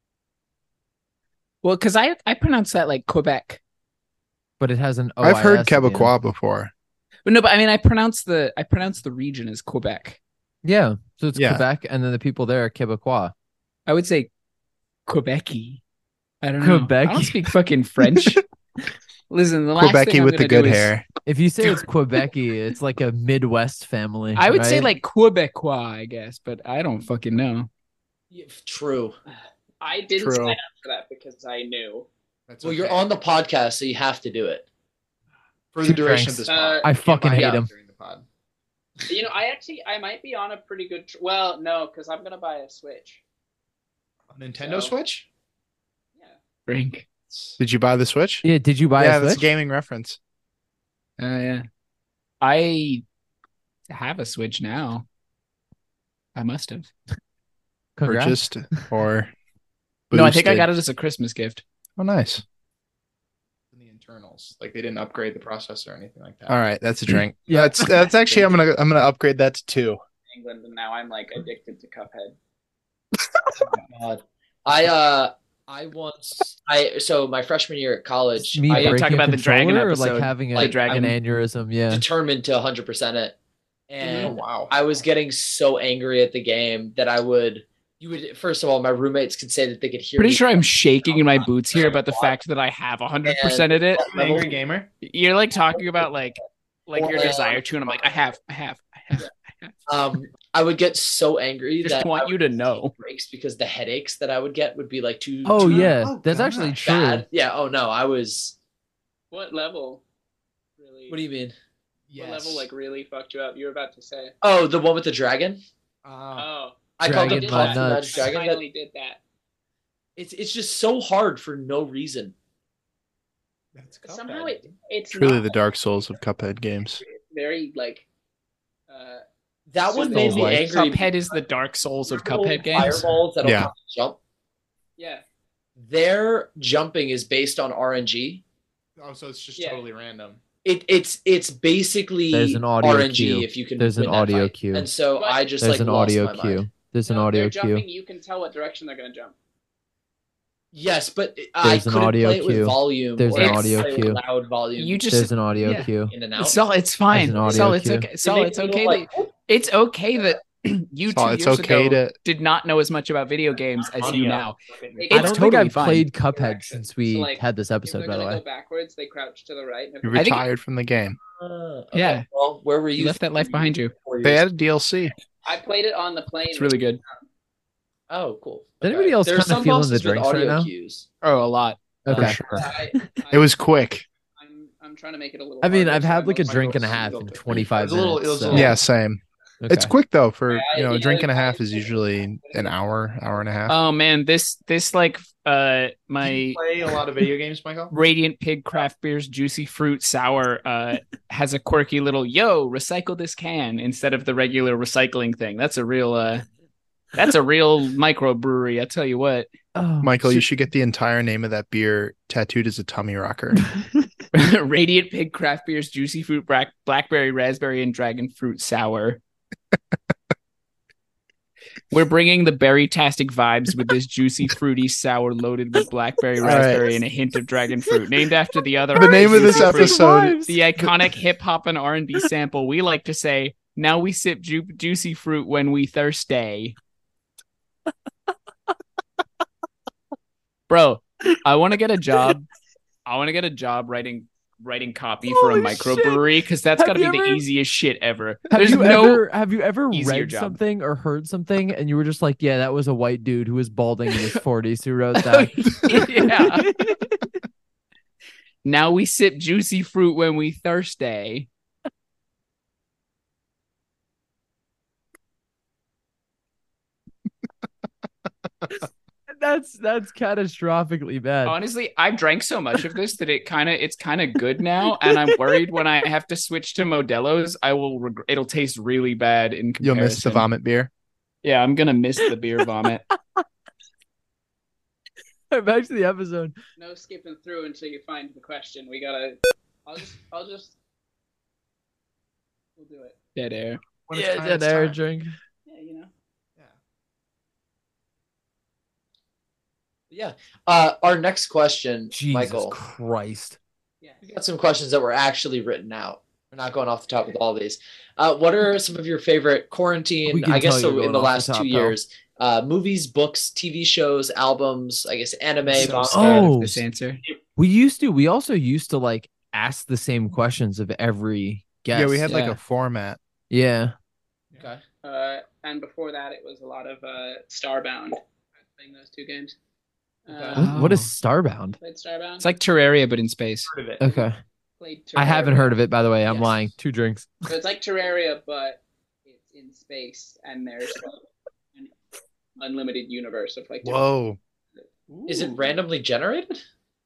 Well, because I pronounce that like Quebec. But it has an OIS. I've heard Quebecois before. But no, but I mean I pronounce the region as Quebec. Yeah. So it's Quebec, and then the people there are Quebecois. I would say Quebecy. I don't know. I don't speak fucking French. Listen, the last Quebecy thing with the good hair. If you say it's Quebecy, it's like a Midwest family. I would say like Quebecois, I guess, but I don't fucking know. True. I didn't sign up for that because I knew. Well, you're on the podcast, so you have to do it. For the duration of this pod. I fucking hate him. During the pod. You know, I might be on a pretty good... well, no, because I'm going to buy a Switch. A Nintendo Switch? Yeah. Brink. Did you buy the Switch? Yeah, did you buy a Switch? Yeah, that's a gaming reference. Yeah. I have a Switch now. I must have. Purchased or boosted? No, I think I got it as a Christmas gift. Oh, nice. In the internals, like they didn't upgrade the processor or anything like that. All right, that's a drink. Yeah, that's actually I'm gonna upgrade that to 2. England, and now I'm like addicted to Cuphead. Oh my God. So my freshman year at college, I talk about the dragon episode, or like having an aneurysm. Yeah, determined to 100% it, and wow, I was getting so angry at the game that first of all, my roommates could say that they could hear. Pretty sure I'm shaking in my boots here about the fact that I have 100% of it. I'm an angry gamer. You're like talking about like your desire to, and I'm like, I have. I would get so angry just that want you to know breaks because the headaches that I would get would be like too. Oh yeah, that's actually true. Bad. Yeah. Oh no, I was. What level? Really? What do you mean? What level like really fucked you up? You were about to say. Oh, the one with the dragon. Oh. I called it Dragon. I finally did that. It's just so hard for no reason. Somehow it's truly the Dark Souls of Cuphead games. Very like. That one made me angry. Cuphead is the Dark Souls of Cuphead games. Fireballs that'll jump. Yeah. Their jumping is based on RNG. Oh, so it's just totally random. It's basically there's an audio RNG cue. If you can. There's an audio cue. And so I just there's an lost audio my cue. mind. There's an audio cue. Jumping, you can tell what direction they're going to jump. Yes, but I couldn't play it with volume. There's an audio cue. Loud volume. There's an audio cue. In and out. It's fine. It's okay. It's okay that you 2 years ago did not know as much about video games as you now. I don't think I've played Cuphead since we had this episode, by the way. Go backwards, they crouch to the right. You retired from the game. Okay. Yeah. Well, where were you? You left that life behind you. They added DLC. I played it on the plane. It's really good. Oh, cool. Is anybody else kind of feeling the drinks right now? Oh, a lot. Okay. For sure. It was quick. I'm trying to make it a little. I mean, I've had like a drink and a half in 25 minutes. Yeah, same. Okay. It's quick though. For a drink and a half is usually an hour and a half. Oh man, this like my Do you play a lot of video games, Michael? Radiant Pig Craft Beer's Juicy Fruit Sour has a quirky little recycle this can instead of the regular recycling thing. That's a real microbrewery, I tell you what. Michael, you should get the entire name of that beer tattooed as a tummy rocker. Radiant Pig Craft Beer's Juicy Fruit Blackberry, Raspberry, and Dragon Fruit Sour. We're bringing the berry-tastic vibes with this juicy, fruity sour loaded with blackberry, raspberry, and a hint of dragon fruit. Named after the other. The name of this episode. The iconic hip-hop and R&B sample. We like to say, now we sip juicy fruit when we thirsty. Bro, I want to get a job. Writing copy for a microbrewery because that's got to be the easiest shit ever. Have you ever read something or heard something and you were just like, yeah, that was a white dude who was balding in his 40s who wrote that? Yeah. Now we sip juicy fruit when we thirsty. That's catastrophically bad. Honestly, I've drank so much of this that it's kind of good now, and I'm worried when I have to switch to Modelo's, it'll taste really bad in comparison. You'll miss the vomit beer. Yeah, I'm gonna miss the beer vomit. Back to the episode. No skipping through until you find the question. We gotta. I'll just. We'll do it. Dead air. Dead air drink. Yeah, you know. Yeah. Our next question, Jesus Michael. Christ. Yeah. We got some questions that were actually written out. We're not going off the top with all these. What are some of your favorite quarantine, I guess so in the last 2 years, movies, books, TV shows, albums, I guess anime, manga? This answer. We also used to like ask the same questions of every guest. Yeah, we had like a format. Yeah. Okay. And before that, it was a lot of Starbound. Playing those two games. What is Starbound? Played Starbound. It's like Terraria, but in space. Heard of it. Okay. Played Terraria. I haven't heard of it, by the way. I'm lying. 2 drinks. So it's like Terraria, but it's in space, and there's an unlimited universe of like. Whoa. Is it randomly generated?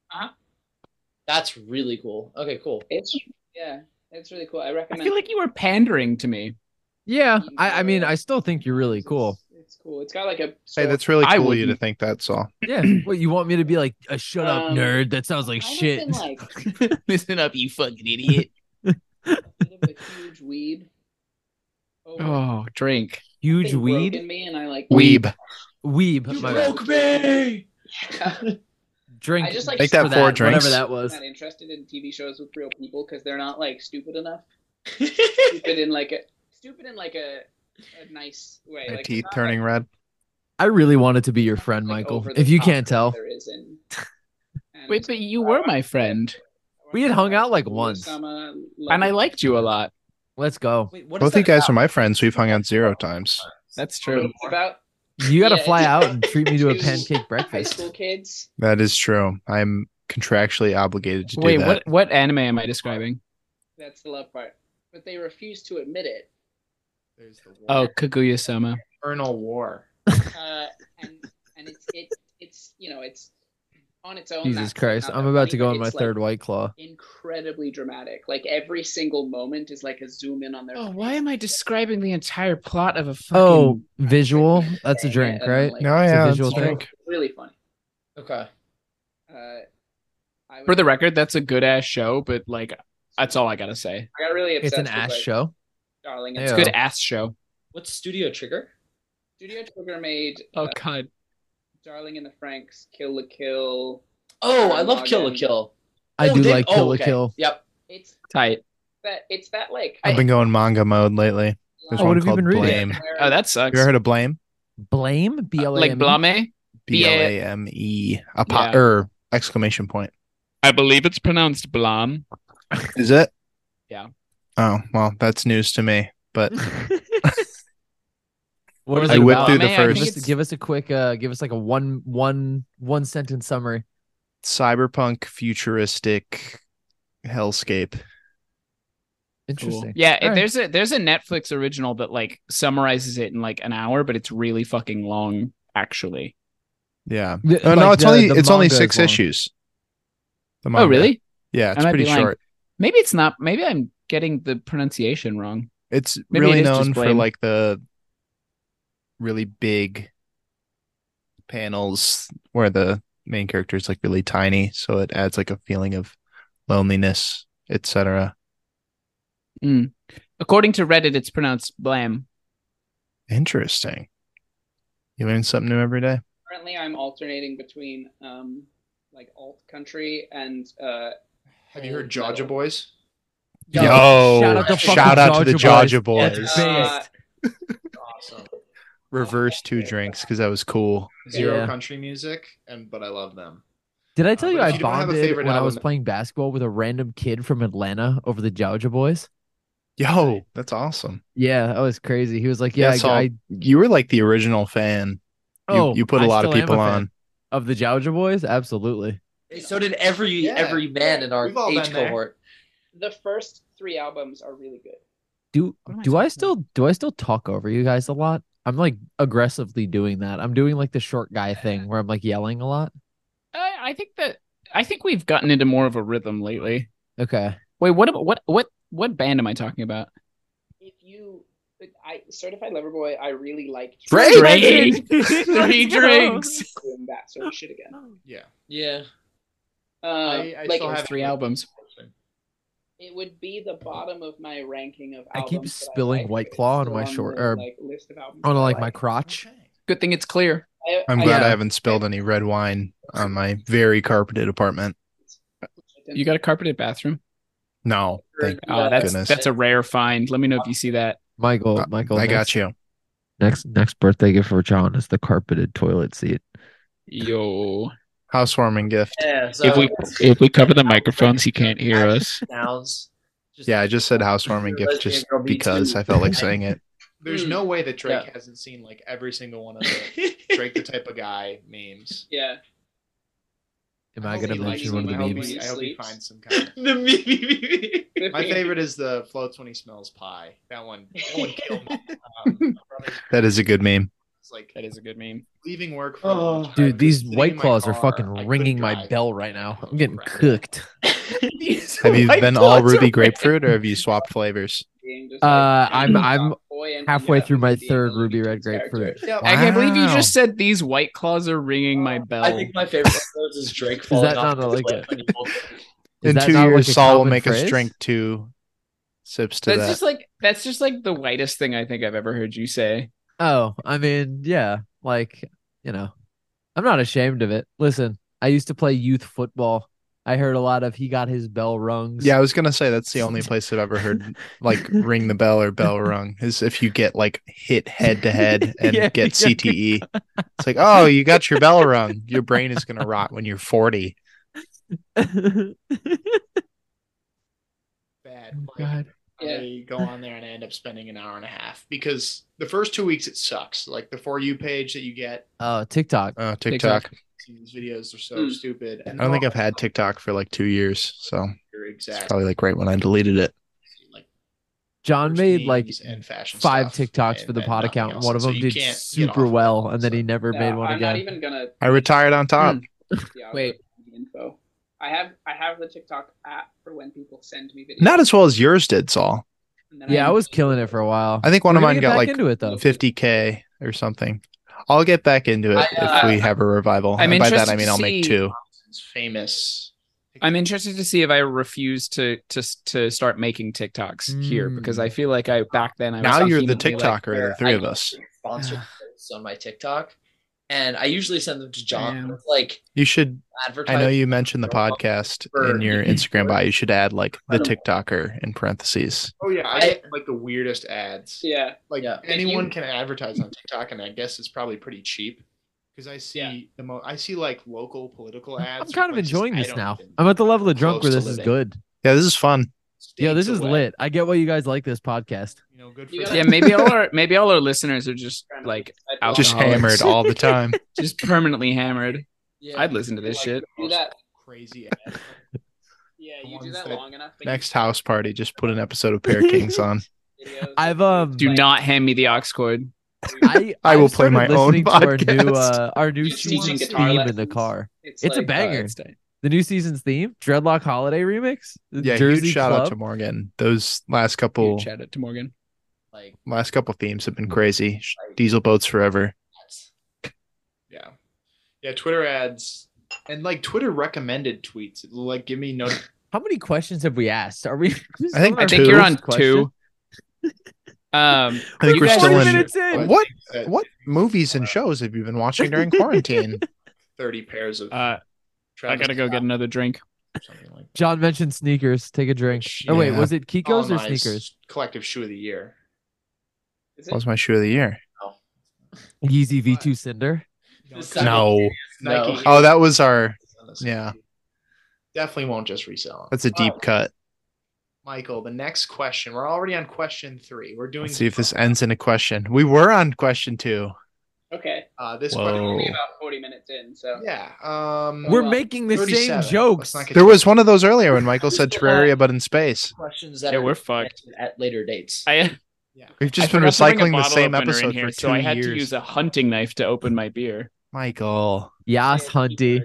That's really cool. Okay, cool. It's really cool. I recommend. I feel like you were pandering to me. Yeah, I mean, I still think you're really cool. It's cool. It's got like a. Hey, that's really cool of you to think that, Saul. Yeah. What, you want me to be like a shut up nerd? That sounds like shit. Like, Listen up, you fucking idiot. bit of a huge weed. Oh, drink. Huge weed. In me, and I like Weeb. Weeb. You broke me. Drink. I just like make that 4 drinks. Whatever that was. I'm not interested in TV shows with real people because they're not like stupid enough. Stupid in like a nice way. My like, teeth turning red. I really wanted to be your friend, Michael. If you can't tell. Wait, but you were my friend. We had hung out like once. And I liked you a lot. Let's go. Wait, Both you guys are my friends. We've hung out 0 times. That's true. It's about You got to fly out and treat me to a pancake high breakfast. school kids. That is true. I'm contractually obligated to do Wait, that. what anime am I describing? That's the love part. But they refuse to admit it. There's the war. Oh, Kaguya-sama. Eternal War. And it's you know, it's on its own. Jesus Christ. I'm about to go on my 3rd White Claw. Incredibly dramatic. Like every single moment is like a zoom in on their Oh, face. why am I describing the entire plot of a fucking... Visual? That's a drink, right? Like, No, yeah, visual it's a drink. really funny. Okay. For the record, that's a good ass show, but like that's all I gotta say. I got really obsessed It's an ass with, show. Darling, It's a Ew. good ass show. What's Studio Trigger? Studio Trigger made Oh god. Darling in the Franxx, Kill la Kill. Oh, I love Kill la Kill. I do they- like Kill la okay. Kill. Yep. It's Tight. that like I've been going manga mode lately. There's Oh, what one have you called been reading? Blame. Oh, that sucks. You ever heard of Blame? Blame? B-L-A-M-E? Like Blame? BLAME. Yeah. Or exclamation point. I believe it's pronounced Blam. Is it? Yeah. Oh, well, that's news to me. But What is I it whipped about? through the Man, I think first it's- Give us a quick, give us like a one sentence summary. cyberpunk futuristic hellscape. Interesting. Yeah, All right. there's a Netflix original that like summarizes it in like an hour, but it's really fucking long actually. Yeah. The- Oh, no, like it's the only manga is 6 long. issues. The Oh, manga. really? Yeah, it's I might pretty be lying. short. Maybe it's not. Maybe I'm getting the pronunciation wrong. It's Maybe really it is just known for Blame. like the really big panels where the main character is like really tiny, so it adds like a feeling of loneliness, etc. According to Reddit, it's pronounced Blam. Interesting. You learn something new every day. currently I'm alternating between like alt country and Have you heard Jaja Boys? Yo, shout out to the Jaja Jaja Boys. Based. Awesome. Reverse 2 drinks because that was cool. Zero Yeah. country music, but I love them. Did I tell you but I if you don't have a bonded favorite when I was album- playing basketball with a random kid from Atlanta over the Jaja Boys? Yo, that's awesome. Yeah, that was crazy. He was like, "Yeah, Saul, you were like the original fan. You put a I lot of still am people a fan on. of the Jaja Boys." Absolutely. So did every man in our We've all age been there. cohort. the first 3 albums are really good. Do I still talk over you guys a lot? I'm like aggressively doing that. I'm doing like the short guy thing where I'm like yelling a lot. I think we've gotten into more of a rhythm lately. Okay. Wait, what band am I talking about? If you Certified Lover Boy, I really liked Drake! Three drinks. doing that sort of shit again. Yeah. Yeah. I Like still have 3 albums. It would be the bottom of my ranking of I albums. keep spilling White Claw on my short or list of albums on like my crotch. Okay. Good thing it's clear. I'm glad I haven't spilled any red wine on my very carpeted apartment. You got a carpeted bathroom? No, thank goodness. That's a rare find. Let me know if you see that. Michael, I got you. Next birthday gift for John is the carpeted toilet seat. Yo. Housewarming gift. Yeah, so if we cover the microphones, he can't hear us. Yeah, I just said housewarming gift just because I felt like saying it. There's no way that Drake hasn't seen like every single one of the Drake the Type of Guy memes. Yeah. Am I gonna mention one of the memes? I hope he finds some kind of the meme. My favorite is the floats when he smells pie. That one killed me. That is a good meme. It's like that is a good meme. Leaving work for lunch. Dude, these White Claws are fucking ringing my bell right now. I'm getting cooked. Have you been all ruby grapefruit, or have you swapped flavors? I'm halfway through my third ruby red grapefruit. Wow. I can't believe you just said these White Claws are ringing my bell. I think my favorite one of those is Drake falling off the cliff. In 2 years, Saul will make us drink 2 sips to that. That's just like the whitest thing I think I've ever heard you say. Oh, I mean, yeah, like, you know, I'm not ashamed of it. Listen, I used to play youth football. I heard a lot of he got his bell rung. Yeah, I was gonna say that's the only place I've ever heard like ring the bell or bell rung is if you get like hit head to head and get CTE. It's like, oh, you got your bell rung. Your brain is gonna rot when you're 40. Bad. Oh, God. I go on there and I end up spending an hour and a half because the first 2 weeks it sucks. Like the For You page that you get. Oh, TikTok. Oh, TikTok. These videos are so stupid. I don't think I've had TikTok for like 2 years, so it's probably like right when I deleted it. John made like 5 TikToks for the pod account. One of them did super well, and then he never made one again. I'm not even gonna. I retired on top. Wait. Info. I have the TikTok app for when people send me videos. Not as well as yours did, Saul. Yeah, I was killing it for a while. I think one of mine got like 50K or something. I'll get back into it if we have a revival. And by that I mean I'll make 2. Famous. I'm interested to see if I refuse to start making TikToks here because I feel like back then I was now you're the TikToker, the 3 of us. Sponsored posts on my TikTok, and I usually send them to John. Like you should. I know you mentioned the podcast in your Instagram bio. You should add like the TikToker in parentheses. Oh yeah, I get like the weirdest ads. Yeah, like anyone can advertise on TikTok, and I guess it's probably pretty cheap. Because I see I see like local political ads. I'm kind of enjoying this now. I'm at the level of drunk where this is good. Yeah, this is fun. Yeah, this is lit. I get why you guys like this podcast. You know, good. Yeah, maybe all our listeners are just like just hammered all the time, just permanently hammered. Yeah, I'd listen to this shit. Do that crazy. Yeah, you do that long enough. Next house party, just put an episode of Pair Kings on. I've do not hand me the aux cord. I will play my own podcast. Our new season's theme in the car. It's a banger. The new season's theme, Dreadlock Holiday remix. Yeah, Jersey huge shout Club. out to Morgan. Those last couple themes have been crazy. Diesel boats forever. Yeah, Twitter ads and like Twitter recommended tweets. It'll like give me How many questions have we asked? Are we? I think you're on 2. I think we're still in. What movies and shows have you been watching during quarantine? 30 pairs of. I gotta go get another drink. Like John mentioned sneakers. Take a drink. Oh wait, was it Kiko's or sneakers? Collective shoe of the year. What was my shoe of the year? Yeezy V2 Cinder. No. Nike. Oh, that was our. Yeah. Definitely won't just resell them. That's a deep cut. Michael, the next question. We're already on question 3. We're doing. Let's see if this ends in a question. We were on question 2. Okay. This question will be about 40 minutes in. So yeah. We're making the same jokes. There was one of those earlier when Michael said Terraria, but in space. Questions that we're fucked at later dates. We've just been recycling the same episode for 2 years. So I had to use a hunting knife to open my beer. Michael. Yas, Hunty.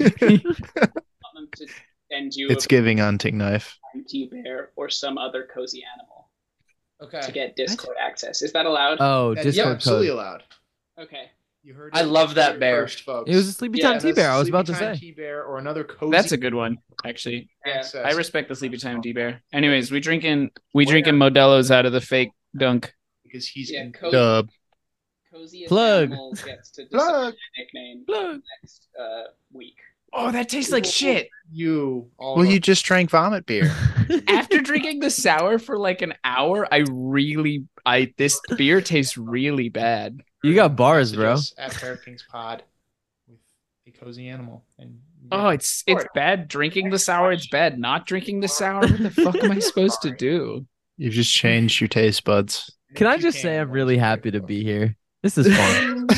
It's giving hunting knife. Bear or some other cozy animal. Okay. To get Discord access. Is that allowed? Oh, Discord absolutely allowed. Okay. You heard I love that bear. First, folks. It was a Sleepy Time Tea Bear. I was about to say. Tea Bear or another cozy. That's a good one, actually. Yeah. I respect the Sleepy Time Tea Bear. Anyways, we drinking Modelo's out of the fake dunk because he's Yeah, in cozy. dub. Coziest Plug. Animal gets to decide the nickname next week. Oh, that tastes like shit. You just drank vomit beer. After drinking the sour for like an hour, this beer tastes really bad. You got bars, bro. At Pair of Kings Pod with a cozy animal. And Oh, it's bad drinking the sour. It's bad not drinking the sour. What the fuck am I supposed to do? You've just changed your taste buds. Can I just say I'm really happy to be here? This is fun.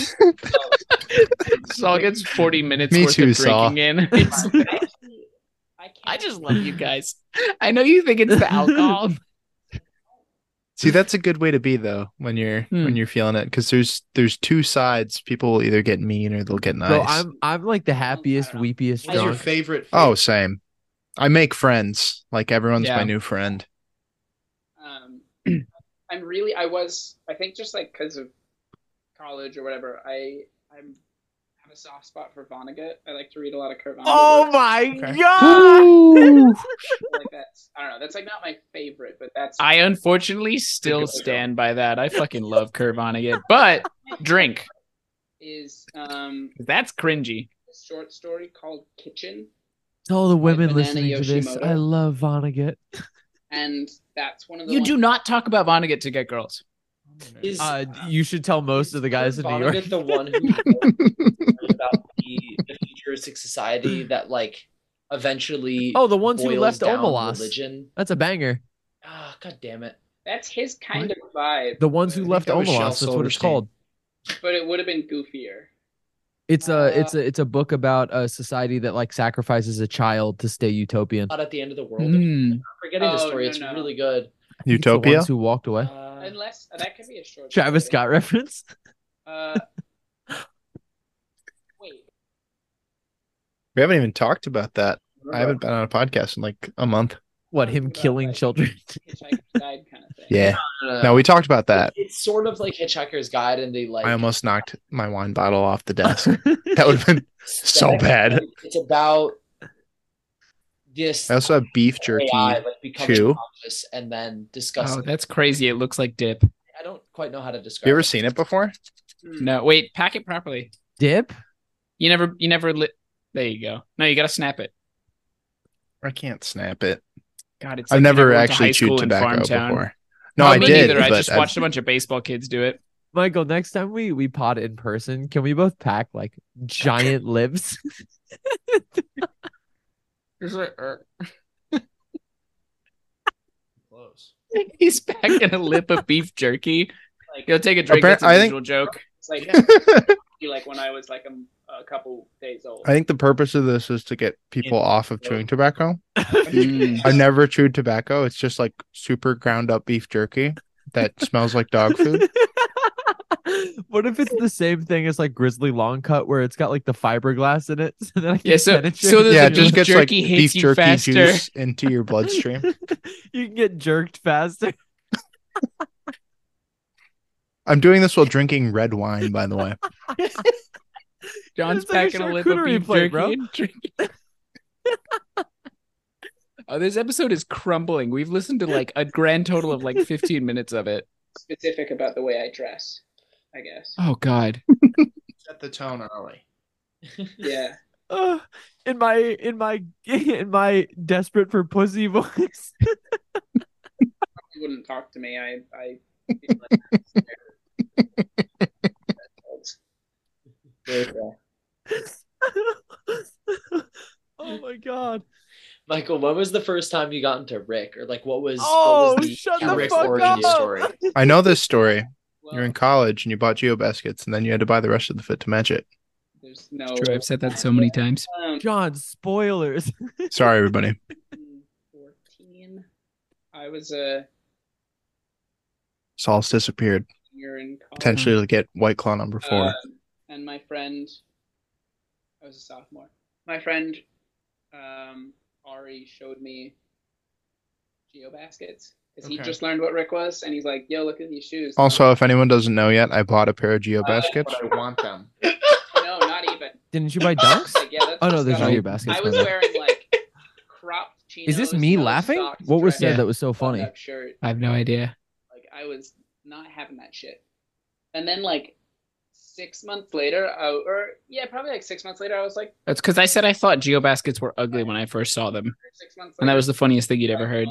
Saul gets 40 minutes Me worth too, of Saul. drinking in. I just love you guys. I know you think it's the alcohol. See, that's a good way to be though when you're feeling it, because there's two sides. People will either get mean or they'll get nice. So I'm like the happiest, weepiest What's your drunk. favorite? Oh, same. I make friends. Like everyone's my new friend. I think just like because of college or whatever, I have a soft spot for Vonnegut. I like to read a lot of Kurt Vonnegut. Oh my god! Like that's, I don't know. That's like not my favorite, but that's. I unfortunately still stand by that. I fucking love Kurt Vonnegut, but drink is that's cringy. A short story called Kitchen. To all the women Banana listening to this, Yoshimoto. I love Vonnegut. And that's one of the You ones do not talk about Vonnegut to get girls. You should tell most of the guys in New York. Vonnegut the one who wrote about the futuristic society that like eventually the ones who boils left down Omelas. religion. That's a banger. Ah, god damn it. That's his kind of vibe. The ones who left that was Shel Omelas. That's what it's Silverstein. called. But it would have been goofier. It's a book about a society that like sacrifices a child to stay utopian. Not at the end of the world. Mm. I'm forgetting the story. No, It's no. really good. Utopia. The ones who walked away. Unless that could be a short Travis story. Scott reference. Wait. We haven't even talked about that. I haven't been on a podcast in like a month. What, him killing children? Hitchhiker's Guide kind of thing. Yeah. No, we talked about that. It's sort of like Hitchhiker's Guide, and they like. I almost knocked my wine bottle off the desk. That would have been so bad. It's about this. I also have beef jerky AI, like, becoming too. conscious and then discussing. Oh, that's crazy. It looks like dip. I don't quite know how to describe. You ever seen it before? No, wait, pack it properly. Dip? You never lit. There you go. No, you gotta snap it. I can't snap it. God, it's I've like never whenever I went to actually high school chewed in tobacco Farmtown. before. No, I me did. neither. I but just watched a bunch of baseball kids do it. Michael, next time we pod in person, can we both pack like giant lips? Close. He's packing a lip of beef jerky. Like, He'll take a drink. That's a I think- visual joke. It's like like when I was like a couple days old. I think the purpose of this is to get people off of chewing tobacco. Mm. I've never chewed tobacco. It's just like super ground up beef jerky that smells like dog food. What if it's the same thing as like Grizzly Long Cut, where it's got like the fiberglass in it? So then I can Yeah, so penetrate the Yeah, it beef just gets like jerky beef hits you jerky faster. juice into your bloodstream. you can get jerked faster. I'm doing this while drinking red wine, by the way. John's It's like a packing a lip of charcuterie beef plate, jerky bro. and drinking. Oh, this episode is crumbling. We've listened to like a grand total of like 15 minutes of it. Specific about the way I dress, I guess. Oh God. Set the tone early. Yeah. In my desperate for pussy voice. You wouldn't talk to me. I feel like Oh my god. Michael, when was the first time you got into Rick, or like what was? Oh, what was shut the Rick fuck origin up. story? I know this story. well, You're in college and you bought Geo baskets, and then you had to buy the rest of the fit to match it. there's no True, I've said that so many times. John, spoilers. Sorry, everybody. 14. I was a Saul's disappeared. senior in college. Potentially to get White Claw number 4. And my friend, I was a sophomore. My friend, Ari, showed me GeoBaskets because he just learned what Rick was, and he's like, "Yo, look at these shoes." Also, if anyone doesn't know yet, I bought a pair of GeoBaskets. But I want them. No, not even. Didn't you buy Dunks? Like, yeah, that's there's disgusting. GeoBaskets. I was wearing like cropped chinos. Is this me no laughing? socks, What was dress, said that was so funny? button-up shirt. I have no idea. Like I was not having that shit. And then like 6 months later, probably like 6 months later, I was like, That's because I said I thought GeoBaskets were ugly when I first saw them. 6 months later, And that was the funniest thing you'd ever heard.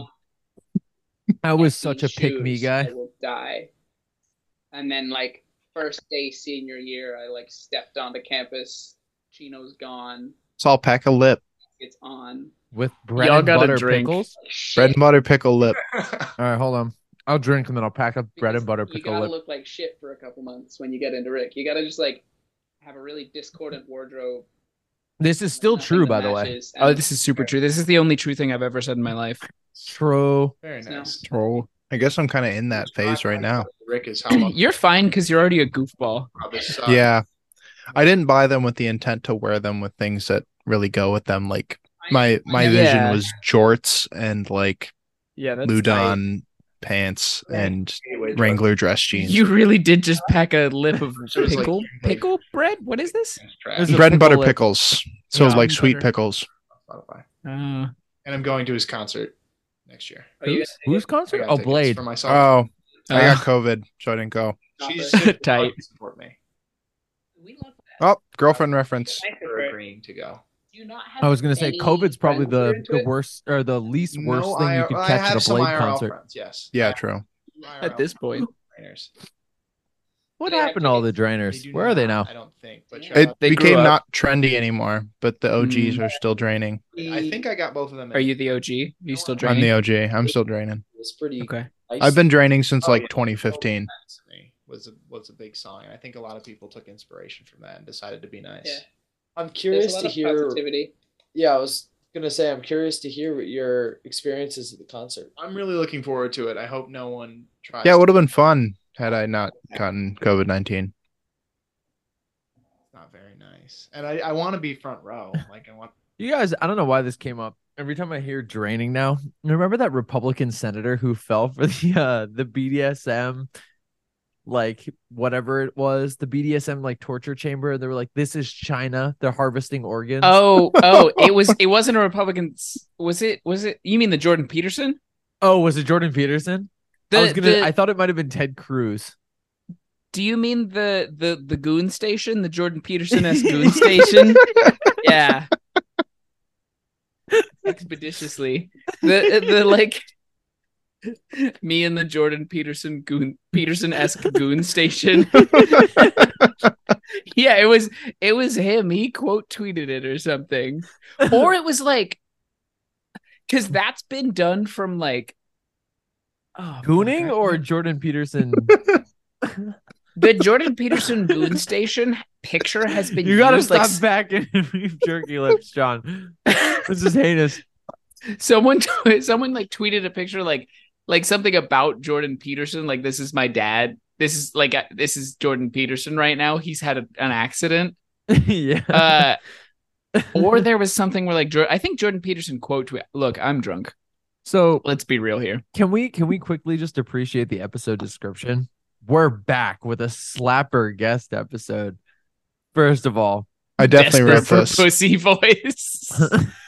I was "These such a pick-me shoes, guy. I will die. And then like first day senior year, I like stepped onto campus. Chino's gone. It's all pack a lip. It's on. With bread Y'all and gotta butter drink. pickles. Like, shit. Bread and butter pickle lip. All right, hold on. I'll drink and then I'll pack up bread and butter You pickle gotta lip. look like shit for a couple months when you get into Rick. You gotta just like have a really discordant wardrobe. This is still nothing true, that by the way. matches, Oh, and- this is super true. This is the only true thing I've ever said in my life. True. Very nice. Troll. I guess I'm kind of in that phase right now. Rick is how much You're fine because you're already a goofball. this sucks. Yeah. I didn't buy them with the intent to wear them with things that really go with them. Like my Yeah. vision was jorts and like Yeah, that's Ludon pants and Wrangler dress jeans. You really did just pack a lip of So it's like- pickle bread? What is this? There's a Bread and butter pickle lip. pickles. So it's Yeah. like sweet Butter. pickles. Spotify. Uh, And I'm going to his concert next year. Are you Whose I concert? got Oh, tickets Blade. for myself. Oh, I got Uh. COVID, so I didn't go. She's Tight. to support me We love that. Oh, girlfriend reference. Nice for for- agreeing to go. Do you not have I was gonna say any COVID's probably friends who are the into it? worst or the least worst No, thing you could I catch have at a some Blade IRL concert. friends, yes. Yeah, true. at this point. Trainers. What They have happened to all the tickets. drainers? do Where are they not, now? I don't think. But It shout It out- They grew became up. not trendy anymore, but the OGs are still draining. I think I got both of them. Are you the OG? Are you still I'm draining? the OG. I'm still draining. It's pretty. Okay. nice. I've been draining since Oh, like yeah. 2015. Was a big song. And I think a lot of people took inspiration from that and decided to be nice. Yeah. I'm There's curious a lot to of hear. positivity. Yeah, I was gonna say I'm curious to hear what your experiences at the concert. I'm really looking forward to it. I hope no one tries. Yeah, it would have been fun had I not gotten COVID-19. It's not very nice. And I want to be front row. Like I want. You guys, I don't know why this came up. Every time I hear draining now, remember that Republican senator who fell for the BDSM, like whatever it was, the BDSM like torture chamber. They were like, "This is China. They're harvesting organs." Oh, it wasn't a Republican. Was it? You mean the Jordan Peterson? Oh, was it Jordan Peterson? I thought it might have been Ted Cruz. Do you mean the goon station, the Jordan Peterson-esque goon station? Yeah. Expeditiously. The like me and the Jordan Peterson-esque goon station. Yeah, it was him. He quote tweeted it or something. Or it was like, because that's been done from like Gooning or Jordan Peterson? the Jordan Peterson goon station picture has been You gotta used, stop like, backing beef jerky lips, John. This is heinous. someone like tweeted a picture like something about Jordan Peterson, like, this is my dad, this is Jordan Peterson right now, he's had an accident. Yeah. Or there was something where like I think Jordan Peterson quote tweet, look, I'm drunk, So let's be real here. can we quickly just appreciate the episode description? We're back with a slapper guest episode. First of all, I definitely Desperate wrote for this. pussy voice.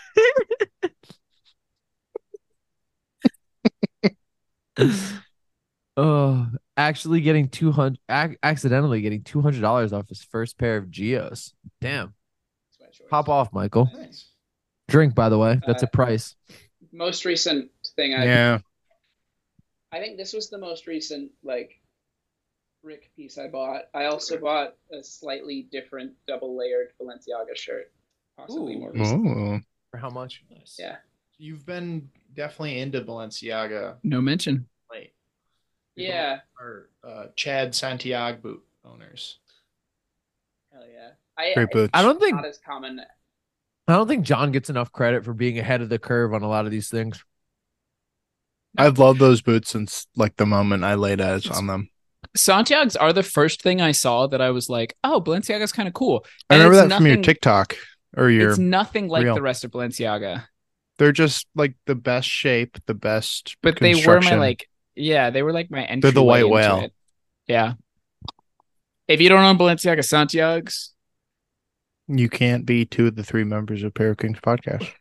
oh, actually getting accidentally getting $200 off his first pair of Geos. Damn. That's my choice. Hop off, Michael. Nice. Drink, by the way. That's a price. Most recent thing Yeah. I think this was the most recent like Rick piece I bought. I also bought a slightly different double layered Balenciaga shirt, possibly more recent. Ooh. For how much? Nice. Yeah. You've been definitely into Balenciaga No mention. late. Yeah. Or Chad Santiago boot owners. Hell yeah. Great boots. I don't It's think not as common. John gets enough credit for being ahead of the curve on a lot of these things. I've loved those boots since like the moment I laid eyes on them. Santiago's are the first thing I saw that I was like, oh, Balenciaga's kind of cool. I And remember it's that from your nothing- TikTok or your. It's nothing like reel. the rest of Balenciaga. They're just like the best shape, the best. But they were my construction. like Yeah, they were like my entry. They're the white into whale. It. Yeah. If you don't own Balenciaga Santiago's, you can't be 2 of the 3 members of Pair of Kings podcast.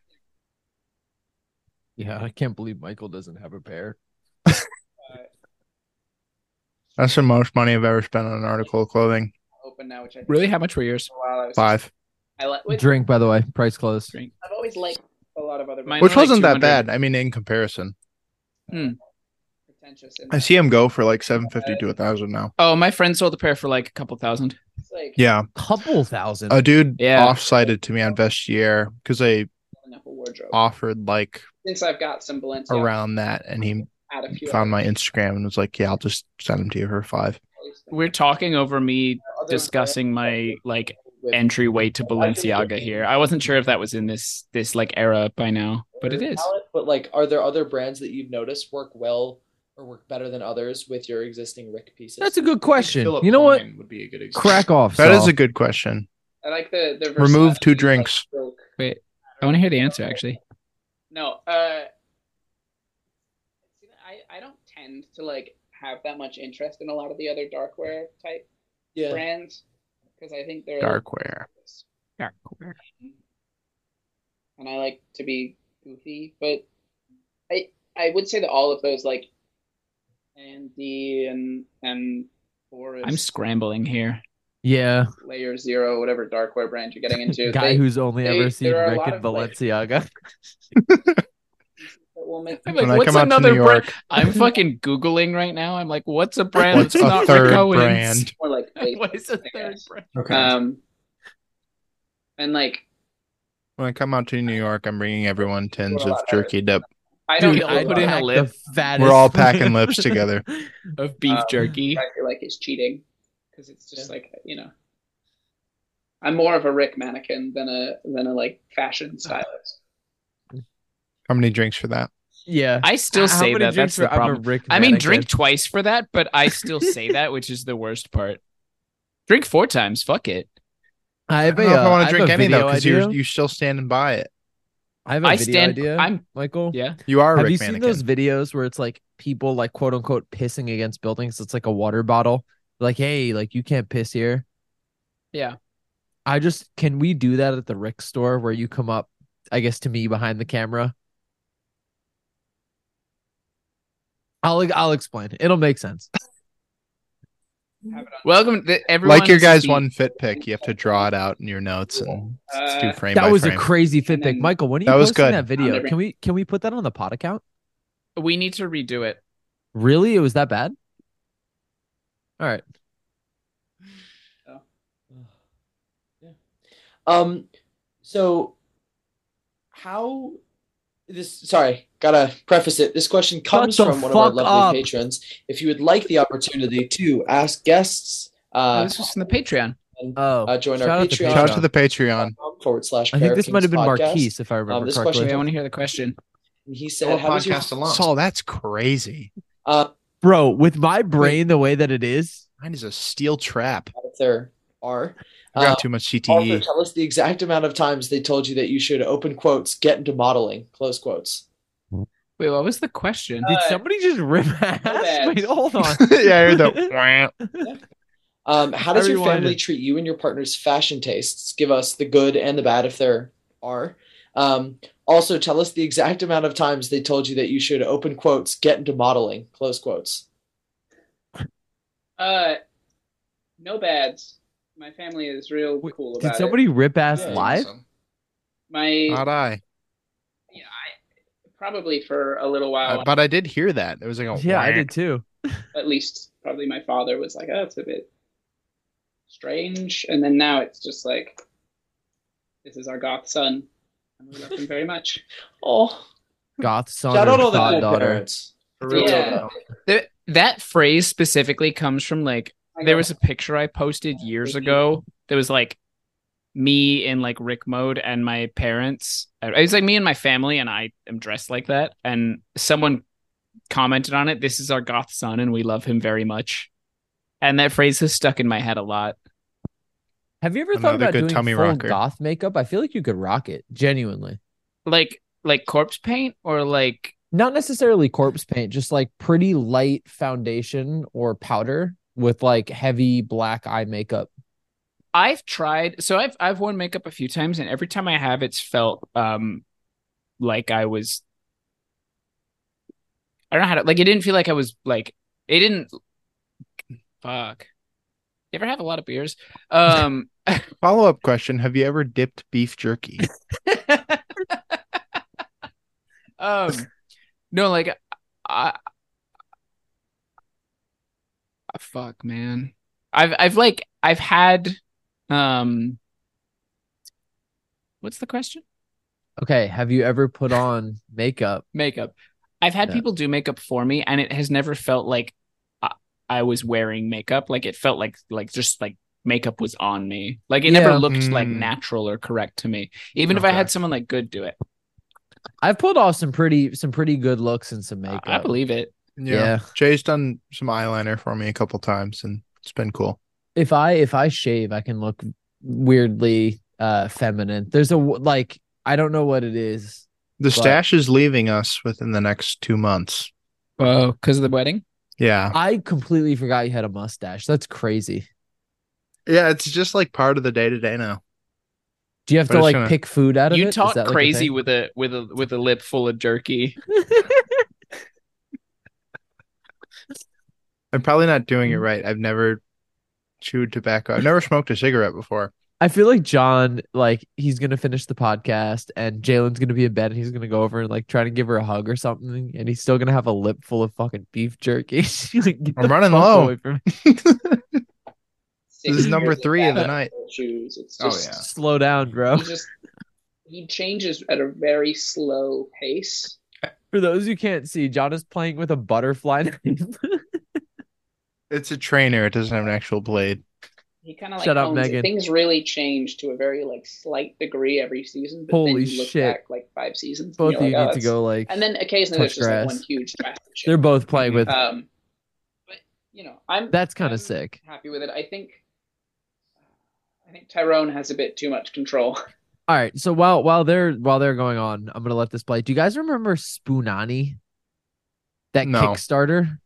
Yeah, I can't believe Michael doesn't have a pair. That's the most money I've ever spent on an article of clothing. Open now, which I think really, how much were yours? $5. Drink, by the way, price closed. Drink. I've always liked a lot of other brands. Which wasn't that bad. I mean, in comparison. Pretentious. I see them go for like $750 to $1,000 now. Oh, my friend sold a pair for like a couple thousand. It's like Yeah. Couple thousand. A dude off-cited to me on Vestiaire because they offered like since I've got some Balenciaga around that, and he found my Instagram and was like, "Yeah, I'll just send them to you for $5." We're talking over me discussing my like entryway to Balenciaga here. I wasn't sure if that was in this like era by now, but it is. But like, are there other brands that you've noticed work well or work better than others with your existing Rick pieces? That's a good question. You know what? Would be a good Crack off. That is a good question. I like the remove 2 drinks. Wait, I want to hear the answer actually. No, I don't tend to like have that much interest in a lot of the other darkwear type brands because I think they're darkwear. And I like to be goofy, but I would say that all of those like Andy and Forest. I'm scrambling here. Yeah. Layer Zero, whatever darkwear brand you're getting into. Guy who's only ever seen Rick and Balenciaga. I'm like, what's another brand? I'm fucking Googling right now. I'm like, what's a brand that's not third Rick Owens? brand? More like what is a third brand? Okay. And like when I come out to New York, I'm bringing everyone tins of jerky dip. I don't I put in a lip. We're all packing lips together of beef jerky. I feel like it's cheating because it's just like, you know, I'm more of a Rick mannequin than a like fashion stylist. How many drinks for that? Yeah, I still say that. That's the problem. I mean, drink twice for that, but I still say that, which is the worst part. Drink 4 times. Fuck it. I don't know if I want to drink any though, because you're still standing by it. I have a video idea, Michael. Yeah, you are. Have you seen those videos where it's like people like quote unquote pissing against buildings? It's like a water bottle. Like, hey, like you can't piss here. Yeah. Can we do that at the Rick store where you come up, I guess, to me behind the camera? I'll explain. It'll make sense. Welcome to everyone. Like your guys' one fit pick, you have to draw it out in your notes and do frame by frame. That was a crazy fit pick, Michael. When are you posting that video? Can we put that on the pod account? We need to redo it. Really? It was that bad? All right. So how gotta preface it. This question comes from one of our lovely patrons. If you would like the opportunity to ask guests, this was from the Patreon. Join our Patreon. Shout out to the Patreon. /. I think this might have been Marquise, if I remember this correctly. question, I want to hear the question. He said, "How was your Saul, that's crazy, bro. With my brain the way that it is, mine is a steel trap. If there are." I got too much CTE. Also, tell us the exact amount of times they told you that you should open quotes get into modeling close quotes. Wait, what was the question? Did somebody just rip ass? Wait, hold on. Yeah, I heard that. How does your family treat you and your partner's fashion tastes? Give us the good and the bad if there are. Also, tell us the exact amount of times they told you that you should open quotes get into modeling close quotes. No bads. My family is real cool about it. Did somebody rip ass live? Awesome. Not I. Yeah, probably for a little while. But I did hear that. It was like, I did too. At least probably my father was like, "Oh, it's a bit strange," and then now it's just like, "This is our goth son, and we love him very much." Oh, goth son. Shout out all the cool daughter. parents. Yeah. That phrase specifically comes from like. There was a picture I posted years ago that was like me in like Rick mode and my parents. It was like me and my family, and I am dressed like that. And someone commented on it. This is our goth son, and we love him very much. And that phrase has stuck in my head a lot. Have you ever thought about doing full goth makeup? I feel like you could rock it genuinely. Like corpse paint or like Not necessarily corpse paint, just like pretty light foundation or powder with like heavy black eye makeup. I've tried, so I've worn makeup a few times, and every time I have, it's felt like I was. I don't know how to like. It didn't feel like I was like. It didn't. Fuck. You ever have a lot of beers? Follow-up question: have you ever dipped beef jerky? No, like fuck, man. I've had what's the question? Okay, have you ever put on makeup? Makeup. I've had people do makeup for me, and it has never felt like I was wearing makeup. Like it felt like just like makeup was on me. Like it never looked like natural or correct to me. Even if I had someone like good do it. I've pulled off some pretty good looks and some makeup. I believe it. Yeah. Jay's done some eyeliner for me a couple times, and it's been cool. If I shave, I can look weirdly feminine. There's a like I don't know what it is. The stash is leaving us within the next 2 months. Oh, because of the wedding? Yeah. I completely forgot you had a mustache. That's crazy. Yeah, it's just like part of the day-to-day now. Do you have to like pick food out of it? You talk crazy with a lip full of jerky. I'm probably not doing it right. I've never chewed tobacco. I've never smoked a cigarette before. I feel like John, like he's gonna finish the podcast and Jalen's gonna be in bed and he's gonna go over and like try to give her a hug or something, and he's still gonna have a lip full of fucking beef jerky. Like, I'm running low. This is number 3 of the night. It's just, slow down, bro. He changes at a very slow pace. For those who can't see, John is playing with a butterfly knife. It's a trainer. It doesn't have an actual blade. He kind of like shut up, Megan. Things really change to a very like slight degree every season. But Holy then you look shit! back like 5 seasons. Both of you need to go like. And then occasionally there's just like one huge drastic shift. They're both playing with. But That's kind of sick. Happy with it. I think Tyrone has a bit too much control. All right, so while they're going on, I'm gonna let this play. Do you guys remember Spoonani? That Kickstarter?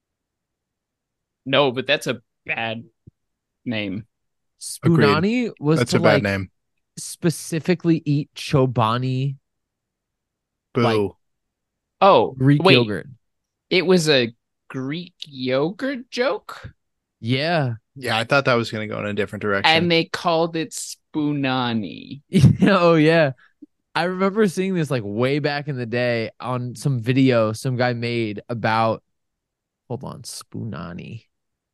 No, but that's a bad name. Spoonani was that's a bad name. Specifically eat Chobani. Boo. Greek yogurt. It was a Greek yogurt joke? Yeah. Yeah, I thought that was going to go in a different direction. And they called it Spoonani. Oh, yeah. I remember seeing this like way back in the day on some video some guy made about, hold on, Spoonani.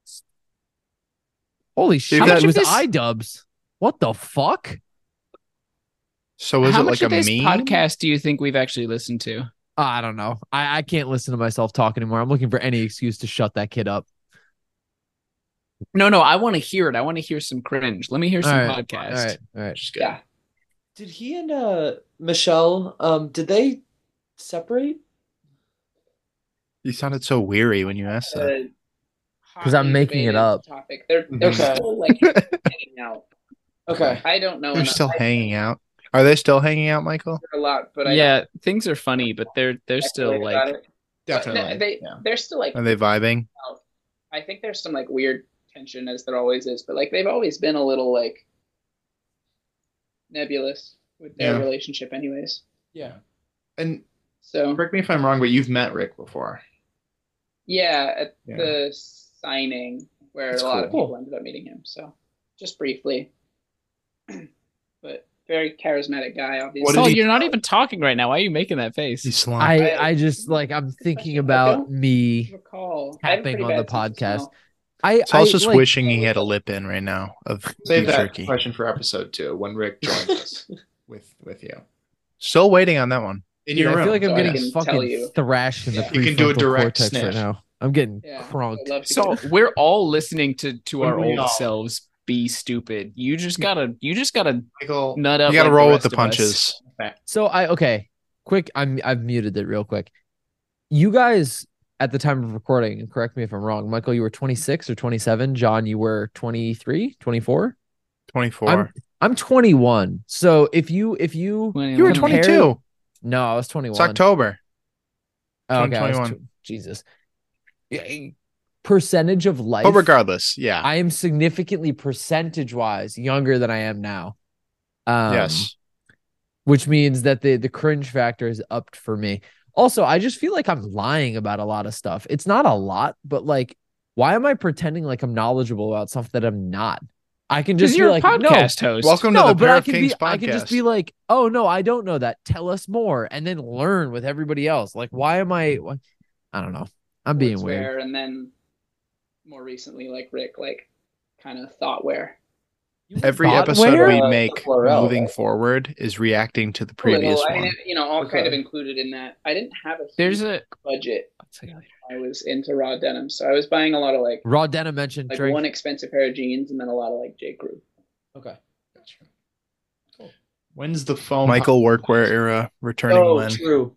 Holy shit, it was iDubbbz. What the fuck? So is it like a meme? How much of this podcast do you think we've actually listened to? I don't know. I can't listen to myself talk anymore. I'm looking for any excuse to shut that kid up. No, I want to hear it. I want to hear some cringe. Let me hear some podcast. All right. Just yeah. Did he and Michelle, did they separate? You sounded so weary when you asked that. Because I'm making it up. Topic. They're still like hanging out. Okay. I don't know. They're still hanging out. Are they still hanging out, Michael? A lot, but things are funny, but they're still like definitely. They're still like. Are they vibing? I think there's some like weird tension, as there always is, but like they've always been a little like nebulous with their relationship, anyways. Yeah, and so correct me if I'm wrong, but you've met Rick before. Yeah, at the signing where a lot of people ended up meeting him. So just briefly, but very charismatic guy, obviously. You're not even talking right now. Why are you making that face? I just like I'm thinking about me tapping on the podcast. I was just wishing he had a lip in right now of save that jerky. Question for episode 2 when Rick joins us with you. Still waiting on that one. In your room. I feel like I'm getting fucking thrashed in the prefrontal you can do a direct cortex right now. I'm getting crunked. So we're all listening to our old selves be stupid. You just gotta Michael, nut up. You gotta roll with the punches. So quick. I've muted it real quick. You guys at the time of recording, and correct me if I'm wrong, Michael, you were 26 or 27. John, you were 23, 24. 24. I'm 21. So if you were 22. No, I was 21. It's October. 2021. Jesus. Percentage of life. But regardless, yeah. I am significantly percentage-wise younger than I am now. Yes. Which means that the cringe factor is upped for me. Also, I just feel like I'm lying about a lot of stuff. It's not a lot, but like, why am I pretending like I'm knowledgeable about stuff that I'm not? I can just be you're like, a podcast host. Welcome to the Pair of Kings podcast. I can just be like, oh no, I don't know that. Tell us more, and then learn with everybody else. Like, why am I? I don't know. I'm being weird. And then more recently, like Rick, like kind of thoughtware. Every episode we make moving forward is reacting to the previous one. All kind of included in that. I didn't have a budget. I was into raw denim, so I was buying a lot of like raw denim. Mentioned like one expensive pair of jeans, and then a lot of like J. Crew. Okay, that's true. Cool. When's the foam Michael workwear era returning? Oh, true.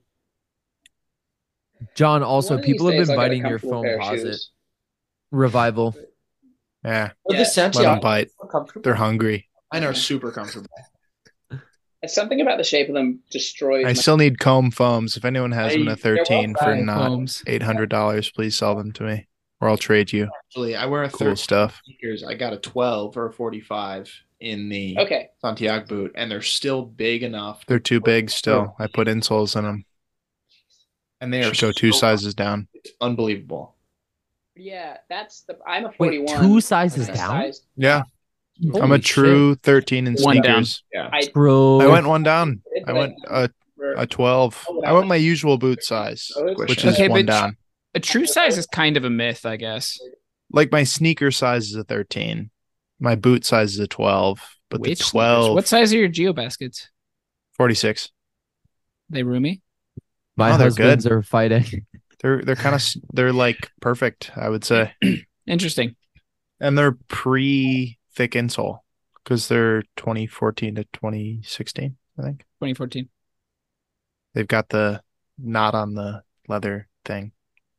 John, also people have been biting your foam posit revival. Yeah. The Santiago. Let them bite. They're hungry. Mine are super comfortable. It's something about the shape of them destroys. I still need comb foams. If anyone has them in a 13 for not $800, please sell them to me, or I'll trade you. Actually, I wear a cool stuff. Sneakers. I got a 12 or a 45 in the Santiago boot, and they're still big enough. They're too big still. I put insoles in them. And they are go 2 sizes down. It's unbelievable. Yeah, I'm a 41. Wait, 2 sizes down? Yeah. I'm a true 13 in sneakers. Yeah. I went 1 down. I went a 12. I went my usual boot size, which is 1 down. A true size is kind of a myth, I guess. Like my sneaker size is a 13. My boot size is a 12. But Which the 12. Sneakers? What size are your Geo baskets? 46. They roomy? My husbands are fighting. They're kind of they're like perfect, I would say. Interesting. And they're pre-thick insole because they're 2014 to 2016, I think. 2014. They've got the knot on the leather thing.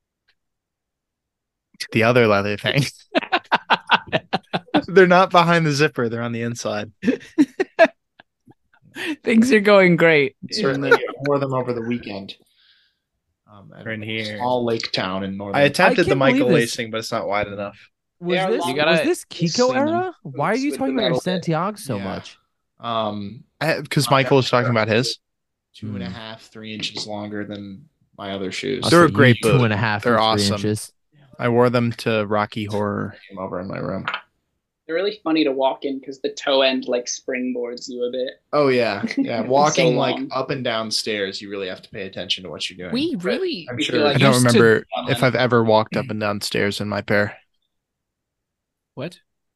The other leather thing. They're not behind the zipper. They're on the inside. Things are going great. Certainly wore them over the weekend. In here. Small lake town in northern. I attempted the Michael lacing, but it's not wide enough. Was this Kiko era? Why are you talking about Santiago so much? Because Michael was talking about his 2.5, 3 inches longer than my other shoes. They're a great boot. 2.5. They're awesome. Inches. I wore them to Rocky Horror. Came over in my room. They're really funny to walk in because the toe end like springboards you a bit. Oh yeah, yeah. Walking like up and down stairs, you really have to pay attention to what you're doing. We really, I'm sure. I don't remember if I've ever walked up and down stairs in my pair. What?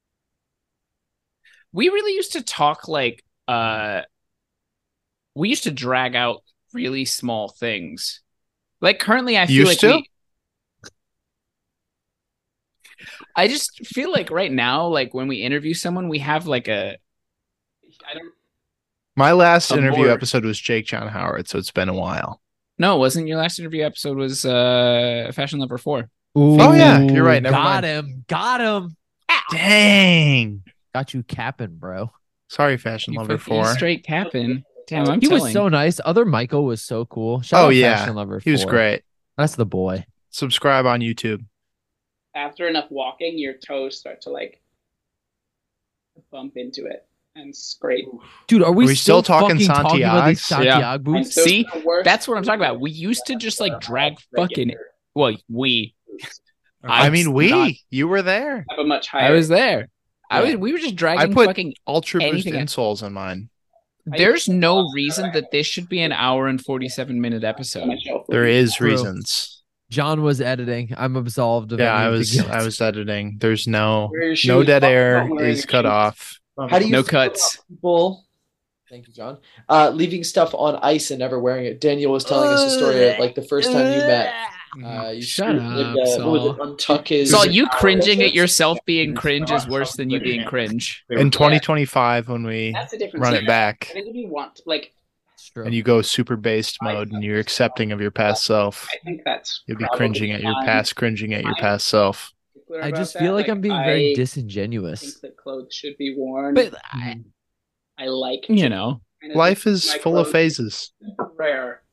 We really used to talk like we used to drag out really small things. Like currently I feel I just feel like right now, like when we interview someone, we have like my last interview episode was Jake John Howard, so it's been a while. No, it wasn't. Your last interview episode was Fashion Lover 4. Ooh, oh yeah, you're right. Never mind. Got him. Dang. Got you capping, bro. Sorry, Fashion Lover 4. Straight capping. Damn, he was so nice. Other Michael was so cool. Shout out Fashion Lover 4. He was great. That's the boy. Subscribe on YouTube. After enough walking, your toes start to like bump into it and scrape. Dude, are we still talking Santiago? Santiago boots? See, that's what I'm talking about. We used to just like drag fucking. Well, we. You were there. Have a much higher. I was there. We were just dragging. I put fucking Ultra Boost insoles in mine. There's no reason that this should be an hour and 47-minute episode. There is reasons. John was editing. I'm absolved of I was editing. There's no dead air is cut off. How do you no cuts? People, thank you, John. Leaving stuff on ice and never wearing it. Daniel was telling us a story of, like the first time you met. You shut up. Untuck his. Saul, you cringing at yourself being cringe is worse than you being cringe. In 2025, when we run it back, I think if you want like. And you go super based mode and you're accepting of your past self. I think you'll be cringing at your past self. I just feel like I'm being very disingenuous. I think that clothes should be worn. But I like life is full of phases. Rare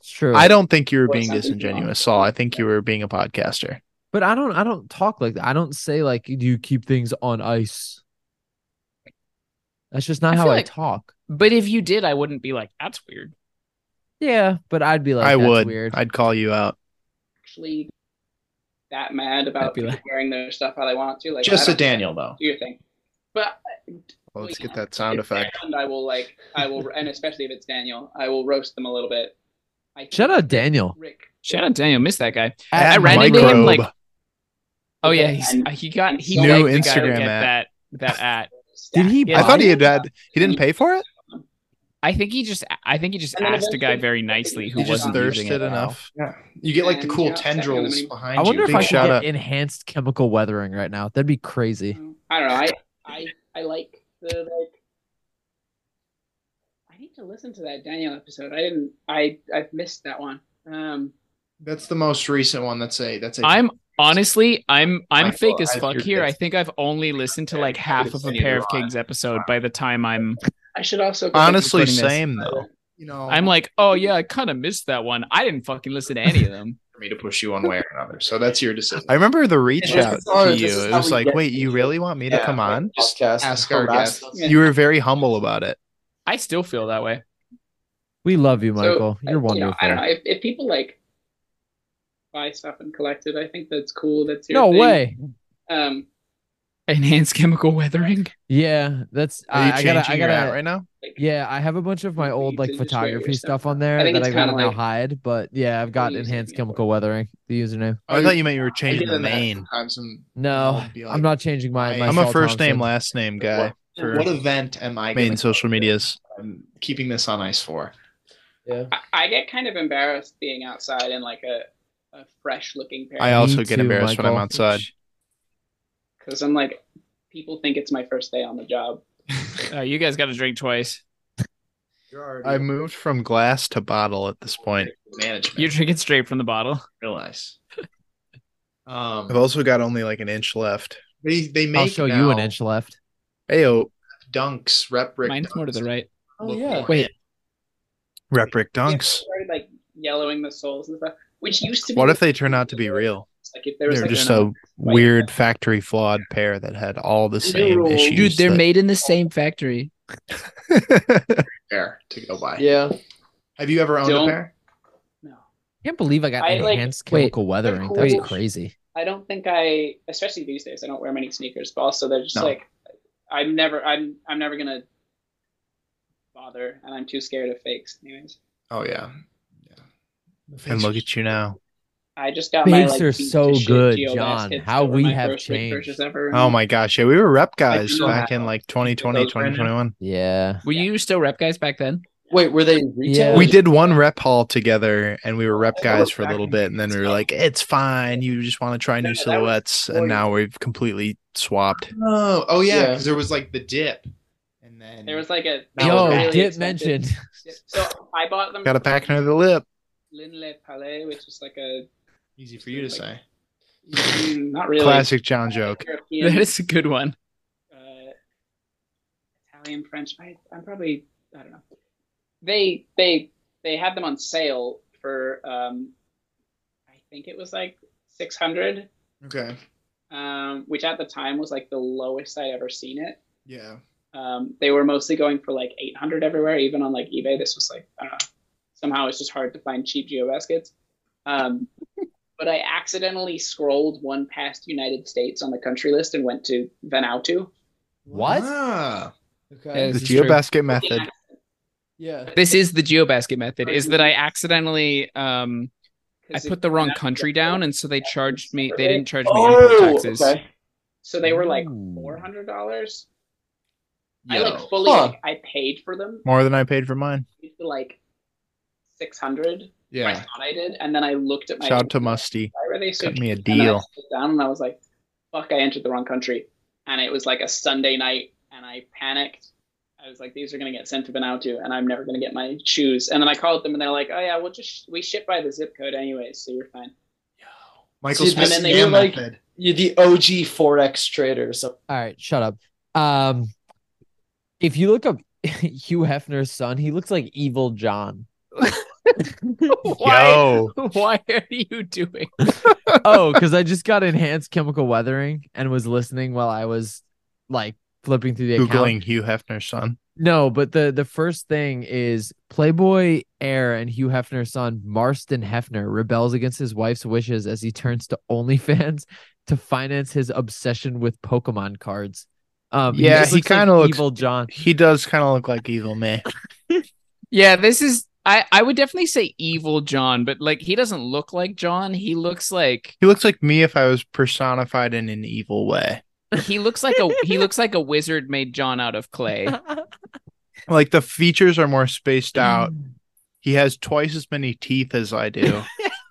It's true. I don't think you were being disingenuous, Saul. I think you were being a podcaster. But I don't talk like that. I don't say like, do you keep things on ice? That's just not how I talk. But if you did, I wouldn't be like, that's weird. Yeah, but I'd be like, I that's would. Weird. I'd call you out. Actually, that mad about people wearing their stuff how they want to. Like, just a Daniel though. Do your thing. But well, let's get that sound effect. And I will, and especially if it's Daniel, I will roast them a little bit. Shout out Daniel. Rick. Shout out Daniel. Missed that guy. I ran into him like. Oh yeah, he new Instagram at that at. Did he? I thought he didn't pay for it. I think he just asked a guy very nicely who wasn't thirsted enough. Yeah, you get like the cool tendrils behind you. I wonder if Big I could shout get out. enhanced chemical weathering right now. That'd be crazy. I don't know. I like the like. I need to listen to that Daniel episode. I've missed that one. That's the most recent one. That's a. I'm fake as fuck here. I think I've only listened to like half of a Pair of Kings episode by the time I'm. I should also honestly same though. You know, I'm like, oh yeah, I kind of missed that one. I didn't fucking listen to any of them. For me to push you one way or another, so that's your decision. I remember the reach out to you. It was like, wait, you really want me to come on? Just ask our guest. You were very humble about it. I still feel that way. We love you, Michael. You're wonderful. I don't know if people like buy stuff and collect it. I think that's cool. That's your no thing. way. Enhanced chemical weathering. Yeah, that's. Are you I gotta right now. Yeah, I have a bunch of my old like photography stuff on there I that I gotta now like, hide. But yeah, I've got enhanced chemical weathering. The username. Oh, I thought you meant you were changing the name. No, I'm not changing my. I'm a first name, last name guy. What event am I main social medias? I'm keeping this on ice for. Yeah, I get kind of embarrassed being outside in like a fresh looking pair. I also get embarrassed when I'm outside because I'm like, people think it's my first day on the job. You guys got to drink twice. I moved from glass to bottle at this point. Management. You're drinking straight from the bottle. Real nice. I've also got only like an inch left. They make. I'll show you an inch left. Heyo, Dunks, Rep Rick. Mine's Dunks. more to the right. Oh yeah. Wait. Rep Rick Dunks. Started like yellowing the soles and stuff, which used to be. What if they turn out to be real? Like if there was They're like just a weird factory flawed pair that had all the same issues. Dude, they're made in the same factory. Pair to go by. Yeah. Have you ever owned a pair? No. I can't believe I got enhanced chemical weathering. Cool. That's crazy. I don't think especially these days, I don't wear many sneakers, but also they're just like, I'm never gonna bother, and I'm too scared of fakes, anyways. Oh yeah. And look at you now. I just got fakes my are so good, John. How we have changed. Oh my gosh, yeah, we were rep guys back in like 2020, 2021. Yeah. Were you still rep guys back then? Wait, were they retail? We did one rep haul together, and we were rep guys for a little bit, and then we were like, "It's fine. You just want to try new silhouettes," and now we've completely swapped. Oh yeah, because there was like the dip, and then there was like a dip mentioned. So I bought them. Got a pack under the lip. Linle Palais, which is like a easy for you to say. Not really. Classic John joke. That is a good one. Italian, French. I'm probably, I don't know. They had them on sale for I think it was like $600. Okay. Which at the time was like the lowest I'd ever seen it. Yeah. They were mostly going for like $800 everywhere, even on like eBay. This was like, I don't know. Somehow it's just hard to find cheap GeoBaskets. But I accidentally scrolled one past United States on the country list and went to Vanuatu. What? Ah. Okay. The GeoBasket method. Yeah. This is the GeoBasket method. Is that I accidentally I put the wrong country down, and so they charged me. They didn't charge me import taxes. Okay. So they were like $400. I like fully. I paid for them. More than I paid for mine. Like $600. Yeah. I thought I did, and then I looked at my. Shout out to Musty. Cut me a deal. I sat down and I was like, "Fuck! I entered the wrong country," and it was like a Sunday night, and I panicked. I was like, "These are gonna get sent to Vanuatu, and I'm never gonna get my shoes." And then I called them, and they're like, "Oh yeah, we ship by the zip code anyways, so you're fine." Michael Smith. And then You're like you're the OG Forex trader. So all right, shut up. If you look up Hugh Hefner's son, he looks like Evil John. Why are you doing? Oh, because I just got enhanced chemical weathering and was listening while I was like flipping through the Googling account. Hugh Hefner's son. No, but the first thing is Playboy heir and Hugh Hefner's son, Marston Hefner, rebels against his wife's wishes as he turns to OnlyFans to finance his obsession with Pokemon cards. He kind of looks Evil John. He does kind of look like Evil me. Yeah, this is. I would definitely say Evil John, but like he doesn't look like John. He looks like me if I was personified in an evil way. He looks like a wizard made John out of clay. Like the features are more spaced out. He has twice as many teeth as I do.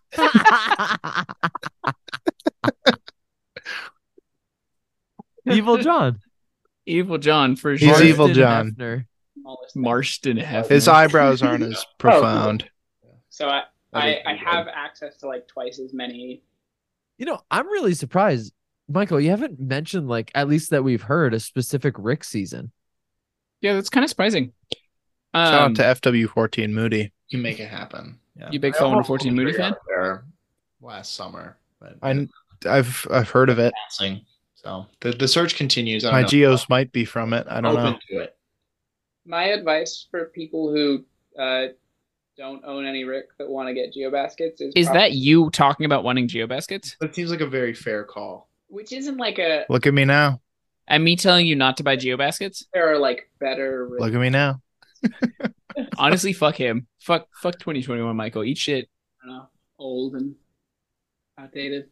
Evil John. Evil John for sure. He's Evil John. Marston Hefner. His eyebrows aren't as profound. So I have access to like twice as many. I'm really surprised. Michael, you haven't mentioned, like, at least that we've heard, a specific Rick season. Yeah, that's kind of surprising. Shout out to FW14 Moody. You make it happen. Yeah. You big Felon 14 Moody fan? There last summer, but I've heard of it. So the search continues. My geos might be from it. I don't know. To it. My advice for people who don't own any Rick that want to get GeoBaskets is that you talking about wanting GeoBaskets? That seems like a very fair call. Which isn't like a... Look at me now. And me telling you not to buy GeoBaskets? There are like better... Look at me now. Honestly, fuck him. Fuck 2021, Michael. Eat shit. I don't know. Old and outdated.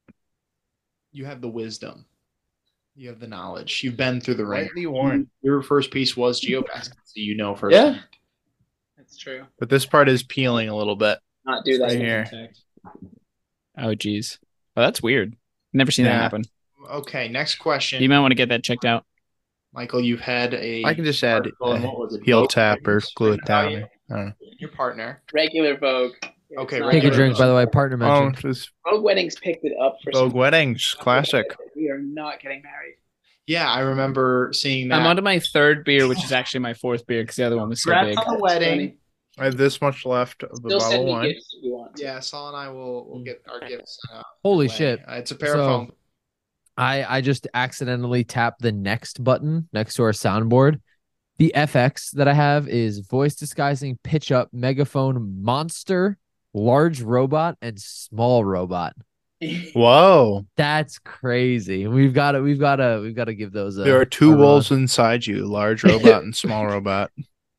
You have the wisdom. You have the knowledge. You've been through the ring. Rightly worn. Your first piece was GeoBaskets, so you know first. Yeah. That's true. But this part is peeling a little bit. Not do that right here. Oh, geez. Oh, that's weird. Never seen that happen. Okay, next question. You might want to get that checked out. Michael, you've had a... I can just add heel tap or glue it down. I don't know. Your partner. Regular Vogue. Okay, take a drink, by the way. Partner mentioned. Vogue Weddings picked it up for Vogue Weddings, classic. We are not getting married. Yeah, I remember seeing that. I'm on to my third beer, which is actually my fourth beer because the other one was so big. On the wedding. I have this much left of the bottle of wine. Yeah, Saul and I will get our gifts. Holy shit! It's a pair of phone. I just accidentally tapped the next button next to our soundboard. The FX that I have is voice disguising, pitch up, megaphone, monster, large robot, and small robot. Whoa, that's crazy. We've got to give those. There are two wolves inside you: large robot and small robot.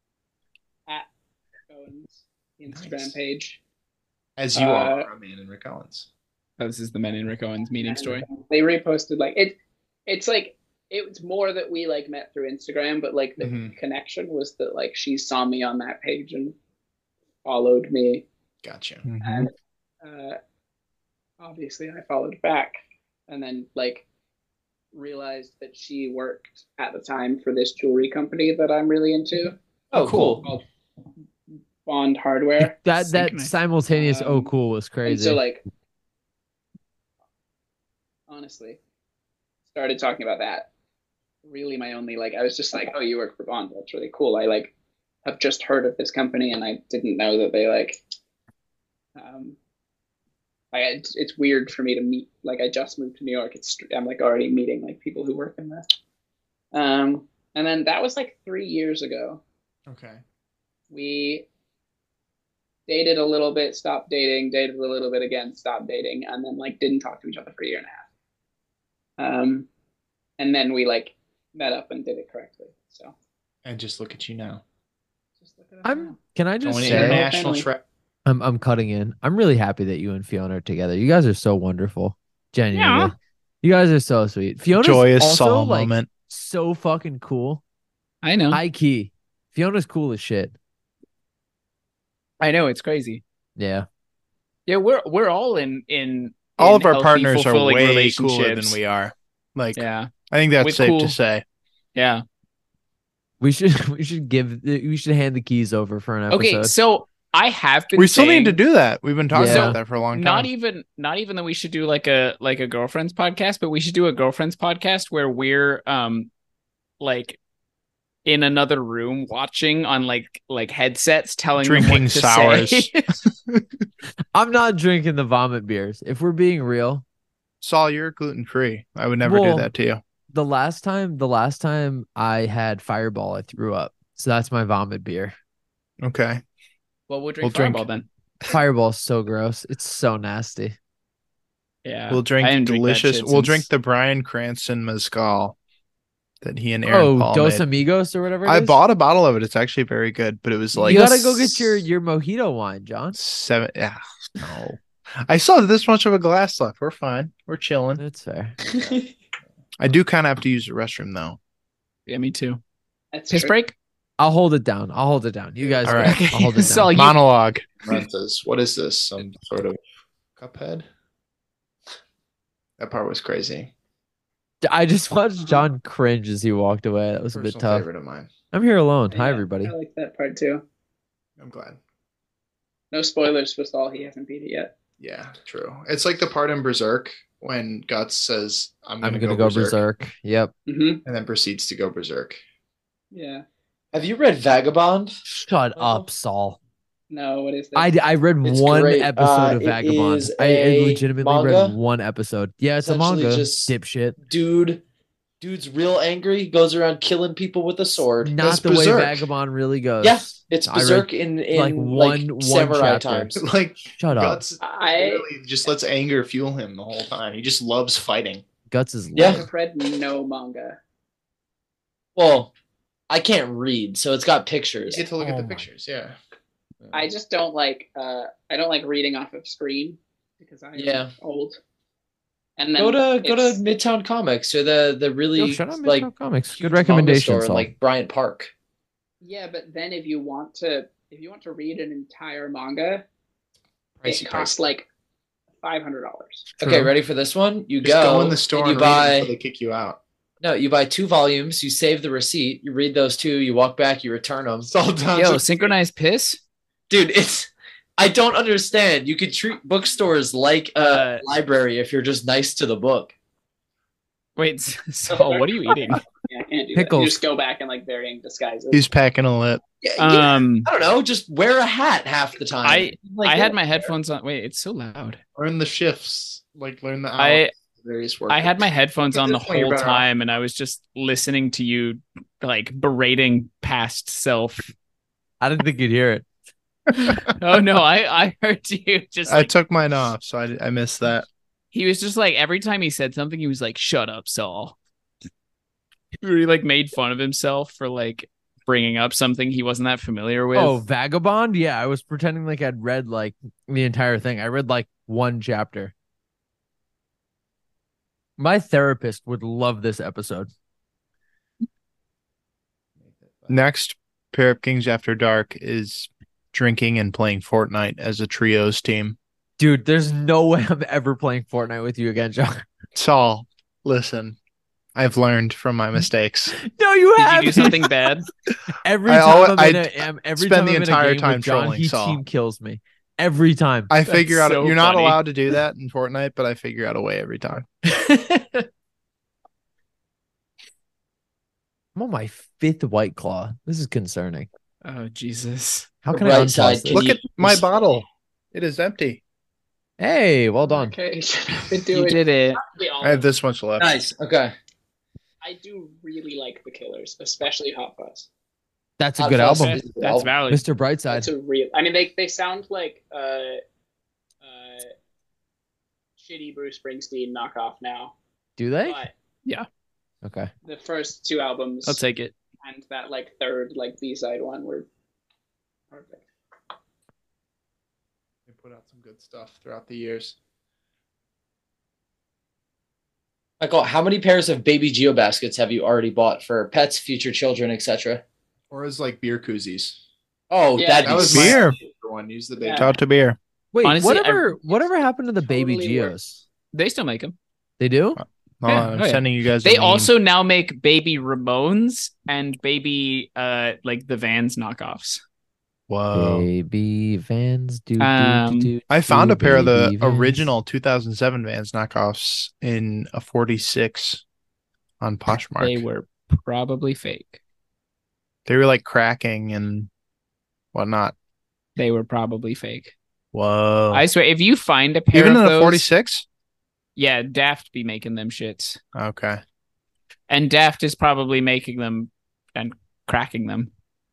At Owen's Instagram page, as you are a man in Rick Owens. Oh, this is the Men in Rick Owens meeting story. They reposted like it. It's like it's more that we like met through Instagram, but like the connection was that like she saw me on that page and followed me. Gotcha. And obviously I followed back, and then like realized that she worked at the time for this jewelry company that I'm really into. Oh, cool. Called Bond Hardware. That simultaneous cool was crazy. So like. Honestly, started talking about that. Really, my only I was just like, "Oh, you work for Bond? That's really cool." I have just heard of this company, and I didn't know that they it's weird for me to meet. I just moved to New York. I'm already meeting people who work in this. And then that was 3 years ago. Okay. We dated a little bit, stopped dating, dated a little bit again, stopped dating, and then didn't talk to each other for a year and a half. And then we met up and did it correctly. So. And just look at you now. Can I just say, I'm cutting in. I'm really happy that you and Fiona are together. You guys are so wonderful. Genuinely. Yeah. You guys are so sweet. Fiona's joyous also moment. So fucking cool. I know. High key. Fiona's cool as shit. I know, it's crazy. Yeah. Yeah, we're all in all of our partners are way cooler than we are. Yeah, I think that's safe to say. Yeah, we should hand the keys over for an episode. Okay, so I have been. We still need to do that. We've been talking about that for a long time. Not even that we should do like a girlfriends podcast, but we should do a girlfriends podcast where we're in another room watching on like headsets telling drinking them what to sours. say. I'm not drinking the vomit beers. If we're being real, Saul, you're gluten free. I would never do that to you. The last time I had Fireball, I threw up. So that's my vomit beer. Okay. Well, we'll drink Fireball then. Fireball's so gross. It's so nasty. Yeah. We'll drink delicious. We'll drink the Bryan Cranston Mezcal that he and Aaron Paul Dos made. Amigos or whatever I bought a bottle of it. It's actually very good, but it was like you gotta go get your mojito wine, John. 7. Yeah, no. I still have this much of a glass left. We're fine. We're chilling. That's fair. I do kind of have to use the restroom though. Yeah, me too. That's Piss true. break. I'll hold it down. You guys. All right. I'll hold it down. Monologue. What is this? Some sort of Cuphead? That part was crazy. I just watched John cringe as he walked away. That was a bit tough. Favorite of mine. I'm here alone. Yeah, Hi, everybody. I like that part too. I'm glad. No spoilers for Saul. He hasn't beat it yet. Yeah, true. It's like the part in Berserk when Guts says, I'm gonna go berserk. Yep. Mm-hmm. And then proceeds to go berserk. Yeah. Have you read Vagabond? Shut up, Saul. No, what is that? I read It's one great. episode of It Vagabond. is I a legitimately read manga. one episode. Yeah, it's a Essentially manga. just Dipshit. Dude's real angry, goes around killing people with a sword. Not That's the way Berserk. Vagabond really goes. Yeah, it's I Berserk read, in like, one samurai chapter. times. Like Shut up. Guts I really just lets anger fuel him the whole time. He just loves fighting. Guts is Yeah. lame. have read no manga. Well, I can't read, so it's got pictures. You get to look Oh at the my- pictures, yeah. I just don't like. I don't like reading off of screen because I'm old. And then Go to it's- Midtown Comics or the really Yo, shut up, like Midtown Comics. huge Good manga recommendation, store in, Saul. like Bryant Park. Yeah, but then if you want to read an entire manga, Pricey, it costs pricey. like $500. Okay, ready for this one? You Just go in the store and you and read buy. until they kick you out. No, you buy 2 volumes. You save the receipt. You read those 2. You walk back. You return them. It's all done. Yo, synchronized piss. Dude, I don't understand. You could treat bookstores like a library if you're just nice to the book. Wait, so what are you eating? Yeah, I can't do Pickles. that. You just go back in like varying disguises. He's packing a lip. Yeah, Um, I don't know. Just wear a hat half the time. I had my headphones on. Wait, it's so loud. Learn the shifts. Like learn the I- hours, various work. I had my headphones on the This way you're whole better off. time, and I was just listening to you like berating past self. I didn't think you'd hear it. Oh no, I heard you just. I Like, took mine off, so I missed that. he was just like every time he said something, he was like, "Shut up, Saul." He like made fun of himself for like bringing up something he wasn't that familiar with. Oh, Vagabond? Yeah, I was pretending like I'd read like the entire thing. I read like one chapter. My therapist would love this episode. Next, Pair of Kings After Dark is drinking and playing Fortnite as a trios team. Dude, there's no way I'm ever playing Fortnite with you again, John. Saul, listen, I've learned from my mistakes. No, you Did have you do something bad? Every I time always- I'm in every spend time the I'm in a entire game time with John, trolling he Saul. team kills me. Every time. I figure out so you're not funny. allowed to do that in Fortnite, but I figure out a way every time. I'm on my 5th White Claw. This is concerning. Oh Jesus! How The can I right unpause side this? can Look you- at my bottle. It is empty. Hey, well done. Okay, been You doing did it. probably all I have of this much left. Nice. Okay. I do really like the Killers, especially Hot Fuzz. That's a Hot good Fuzz album. is a good That's album. valid. Mr. Brightside. That's a real. I mean, they sound like shitty Bruce Springsteen knockoff now, Do they? but Okay. the first 2 albums I'll take it. and that like third like B-side one were perfect. They put out some good stuff throughout the years. Michael, how many pairs of baby Geo baskets have you already bought for pets, future children, etc.? Or as like beer koozies. Oh, Yeah, that'd That be was sick. Beer. my favorite one. Use the baby. Yeah. Talk to beer. Wait, Honestly, whatever happened to the baby Totally Geos? They still make them. They do? Hold Yeah, on, I'm oh, yeah. sending you guys. a They meme. also now make baby Ramones and baby like the Vans knockoffs. Whoa. Baby Vans. I found a pair of the baby Vans. original 2007 Vans knockoffs in a 46 on Poshmark. They were probably fake. They were like cracking and whatnot. They were probably fake. Whoa. I swear, if you find a pair even of in those, a 46? Yeah, Daft be making them shits. Okay. And Daft is probably making them and cracking them.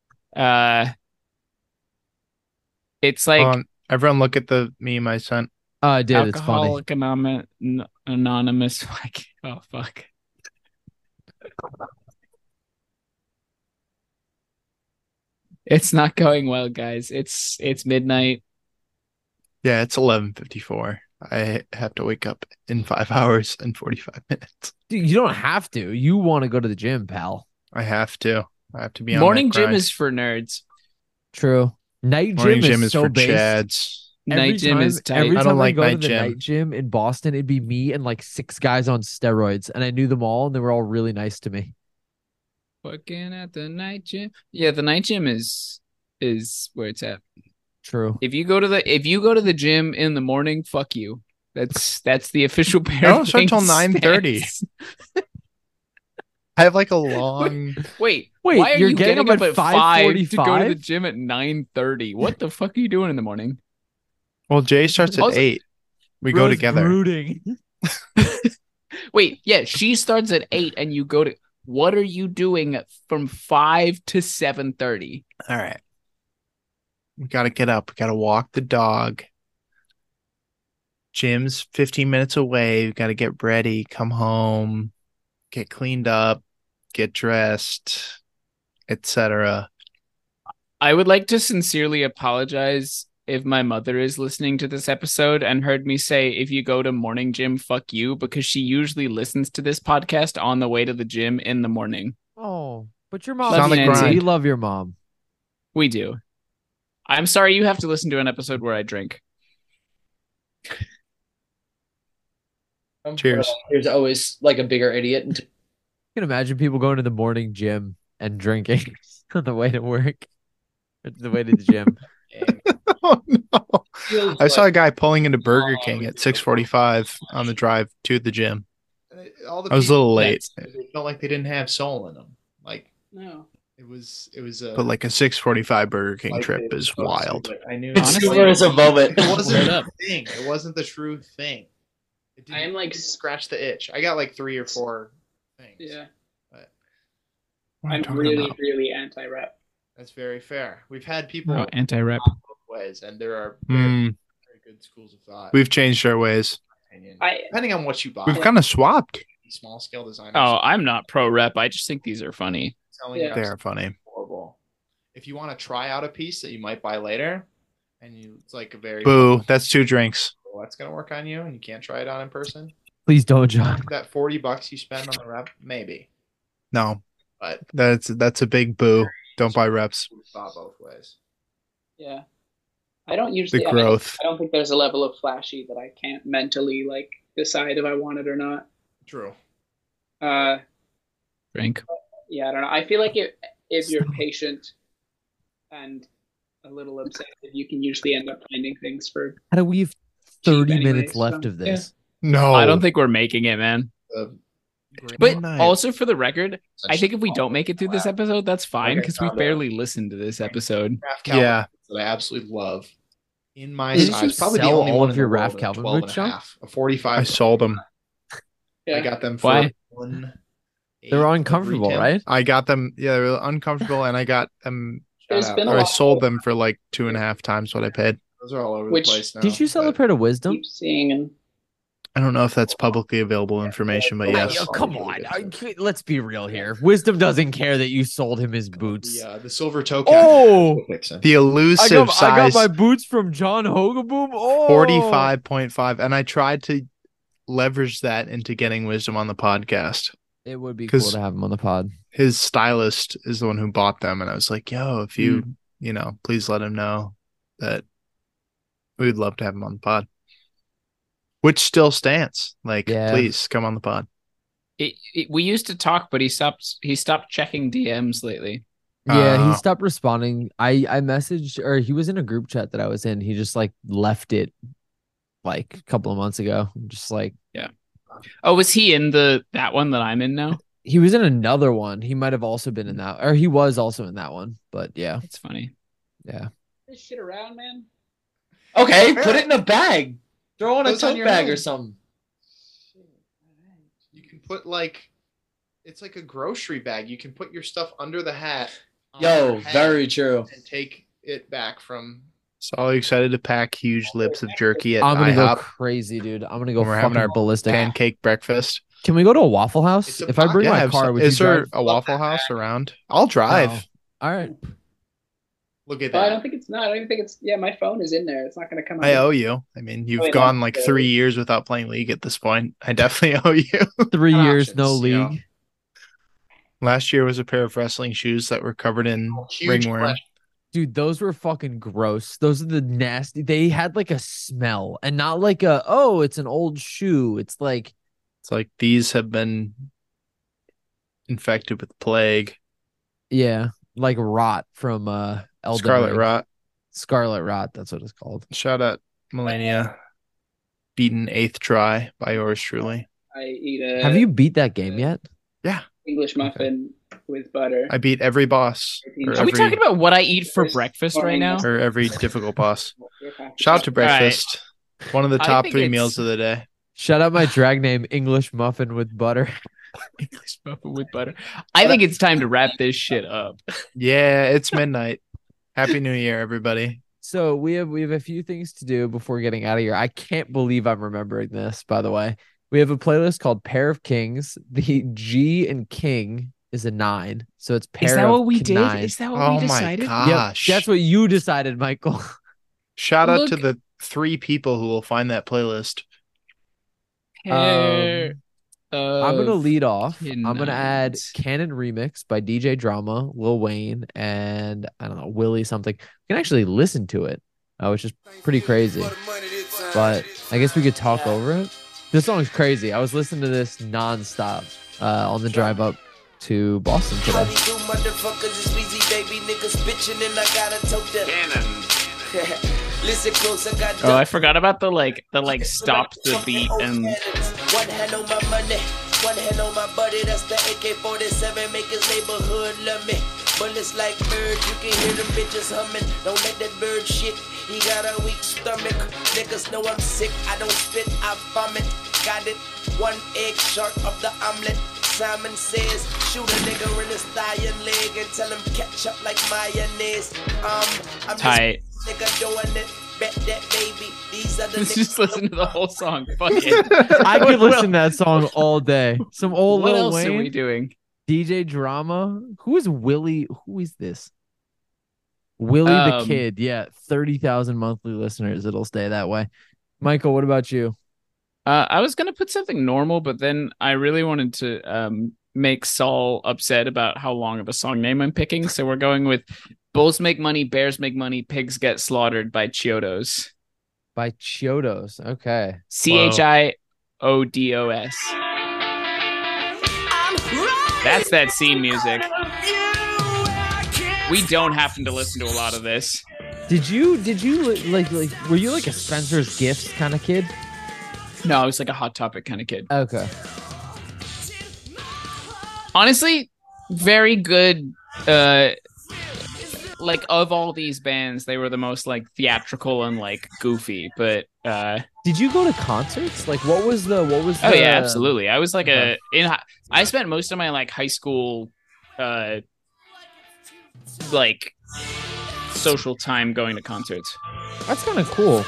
It's like everyone look at the meme I sent. I did. Alcoholic Anonymous. Like, oh fuck. It's not going well, guys. It's midnight. Yeah, it's 11:54. I have to wake up in 5 hours and 45 minutes. Dude, you don't have to. You want to go to the gym, pal. I have to. I have to be on morning gym is for nerds. True. Night gym is so for based. Chads. Night gym is tight. Every time I don't like go night to the gym. night gym in Boston, it'd be me and like 6 guys on steroids, and I knew them all, and they were all really nice to me. Working at the night gym. Yeah, the night gym is where it's at. True. If you go to the gym in the morning, fuck you. That's the official pair. I don't start until 9:30. I have like a long. Wait. Why are you're you getting up at 5:45 to go to the gym at 9:30? What the fuck are you doing in the morning? Well, Jay starts at 8. We go together. Brooding. Wait, yeah, she starts at 8, and you go to. What are you doing from 5 to 7:30? All right. We got to get up. We got to walk the dog. Gym's 15 minutes away. We got to get ready, come home, get cleaned up, get dressed, etc. I would like to sincerely apologize if my mother is listening to this episode and heard me say, if you go to morning gym, fuck you, because she usually listens to this podcast on the way to the gym in the morning. Oh, but your mom, we love your mom. We do. I'm sorry you have to listen to an episode where I drink. Cheers. There's always like a bigger idiot. I can imagine people going to the morning gym and drinking on the way to work, or the way to the gym. Oh no! I saw a guy pulling into Burger King at 6:45 on the drive to the gym. I was a little late. It felt like they didn't have soul in them. Like no. It was but like a 6:45 Burger King trip is wild. I knew honestly, there was a moment. It wasn't the thing. It wasn't the true thing. I am like scratch the itch. I got like 3 or 4 things. Yeah. But I'm really anti-rep. That's very fair. We've had people anti-rep both ways, and there are very good schools of thought. We've changed our ways. Depending on what you buy. We've kind of swapped. Small scale designers. Oh, I'm not pro rep. I just think these are funny. They are funny. Horrible. If you want to try out a piece that you might buy later, and it's like a very boo, that's 2 drinks. Well, that's gonna work on you, and you can't try it on in person. Please don't, John. That $40 you spend on the rep, maybe. No, but that's a big boo. Don't buy reps. Thought both ways. Yeah, I don't usually. The growth. I don't think there's a level of flashy that I can't mentally like decide if I want it or not. True. Drink. Yeah, I don't know. I feel like if you're patient and a little obsessive, you can usually end up finding things for. How do we have 30 minutes left of this? Yeah. No, I don't think we're making it, man. But also for the record, I think if we don't make it through this episode, that's fine because we barely listened to this episode. Yeah, that I absolutely love. In my Did size, you probably the sell only all one of in your the Raf world, Calvin 12 boots, and a John? half, a 45. I sold them. Yeah. I got them for Why? They're uncomfortable, right? I got them. Yeah, they were uncomfortable, and I got them. I sold them for like 2.5 times what I paid. Those are all over the place now. Did you sell a pair of Wisdom? Keep seeing and. I don't know if that's publicly available information, but yes. Oh, come on. Let's be real here. Wisdom doesn't care that you sold him his boots. The silver token. Oh, the elusive size. I got my boots from John Hogaboom. Oh, 45.5, and I tried to leverage that into getting Wisdom on the podcast. It would be cool to have him on the pod. His stylist is the one who bought them, and I was like, "Yo, if you, please let him know that we'd love to have him on the pod." Which still stands. Please come on the pod. We used to talk, but he stopped checking DMs lately. Yeah, he stopped responding. I messaged, or he was in a group chat that I was in. He just left it like a couple of months ago. Just yeah. Oh, was he in that one that I'm in now? He was in another one. He might have also been in that, or he was also in that one. But yeah, it's funny. Yeah. This shit around, man. Okay, put it in a bag. Throw on a tote bag or something. You can put it's like a grocery bag. You can put your stuff under the hat. Yo, very true. And take it back from. So all excited to pack huge lips of jerky at I'm gonna IHOP. go crazy, dude. I'm gonna go We're having our ballistic pancake breakfast. Can we go to a Waffle House? If I bring my car, is there a Waffle House around? I'll drive. Oh. All right. Look at that. I don't think it's not. I don't even think it's. Yeah, my phone is in there. It's not going to come out. I owe you. I mean, you've gone like 3 years without playing League at this point. I definitely owe you. 3 years, no League. You know. Last year was a pair of wrestling shoes that were covered in ringworm. Dude, those were fucking gross. Those are the nasty. They had like a smell and not like it's an old shoe. It's like these have been infected with plague. Yeah, like rot from Elden Scarlet Ring. Rot. Scarlet Rot, that's what it's called. Shout out Melania. Beaten 8th try by yours truly. Have you beat that game yet? Yeah. English muffin with butter. I beat every boss. Are we talking about what I eat for breakfast right now? Or every difficult boss. Shout out to breakfast. Right. One of the top 3 meals of the day. Shout out my drag name, English muffin with butter. English muffin with butter. I think it's time to wrap this shit up. Yeah, it's midnight. Happy New Year, everybody. So we have a few things to do before getting out of here. I can't believe I'm remembering this, by the way. We have a playlist called Pair of Kings. The G in King is a 9. So it's Pair of Kings. Is that what we did? Is that what we decided? Oh my gosh. Yep, that's what you decided, Michael. Shout out to the 3 people who will find that playlist. I'm going to lead off. I'm going to add Canon Remix by DJ Drama, Lil Wayne, and I don't know, Willie something. You can actually listen to it, which is pretty crazy. But I guess we could talk over it. This song's crazy. I was listening to this nonstop on the drive up to Boston today. Oh, I forgot about the stop the beat and. One hand on my money, one hand on my buddy. That's the AK-47. Make his neighborhood love me. Bullets like birds, you can hear them bitches humming. Don't let that bird shit. He got a weak stomach. Niggas know I'm sick. I don't spit, I vomit. Got it. 1 egg short of the omelet. Simon says, shoot a nigga in his thigh and leg and tell him catch up like mayonnaise. I'm tight. Nigga doing it. Bet that baby. These are the Let's just listen to the whole song. Fuck it. I could listen to that song all day. Some old What Lil else Wayne, are we doing? DJ Drama. Who is Willie? Who is this? Willie the Kid. Yeah, 30,000 monthly listeners. It'll stay that way. Michael, what about you? I was gonna put something normal, but then I really wanted to make Saul upset about how long of a song name I'm picking. So we're going with Bulls Make Money, Bears Make Money, Pigs Get Slaughtered by Chiodos. By Chiodos. Okay. Chiodos. That's that scene music. We don't happen to listen to a lot of this. Did you like were you like a Spencer's Gifts kind of kid? No, I was like a Hot Topic kind of kid. Okay. Honestly, very good. Like of all these bands, they were the most like theatrical and like goofy. But did you go to concerts? Like, what was the? Oh yeah, absolutely. I was like I spent most of my like high school, like social time going to concerts. That's kind of cool.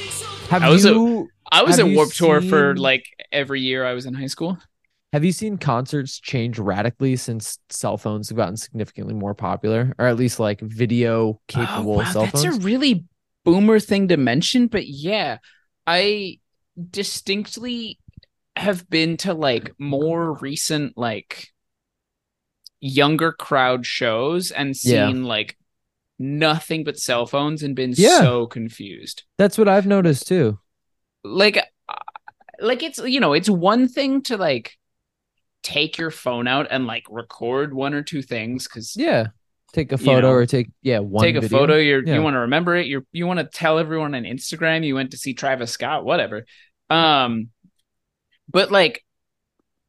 I was at Warped Tour for like every year I was in high school. Have you seen concerts change radically since cell phones have gotten significantly more popular, or at least like video capable cell phones? That's a really boomer thing to mention, but yeah, I distinctly have been to like more recent like younger crowd shows and seen like nothing but cell phones and been so confused. That's what I've noticed too. Like it's, you know, it's one thing to like take your phone out and like record 1 or 2 things because take a photo or take one take a video. photo. You want to remember it. You want to tell everyone on Instagram you went to see Travis Scott, whatever. But like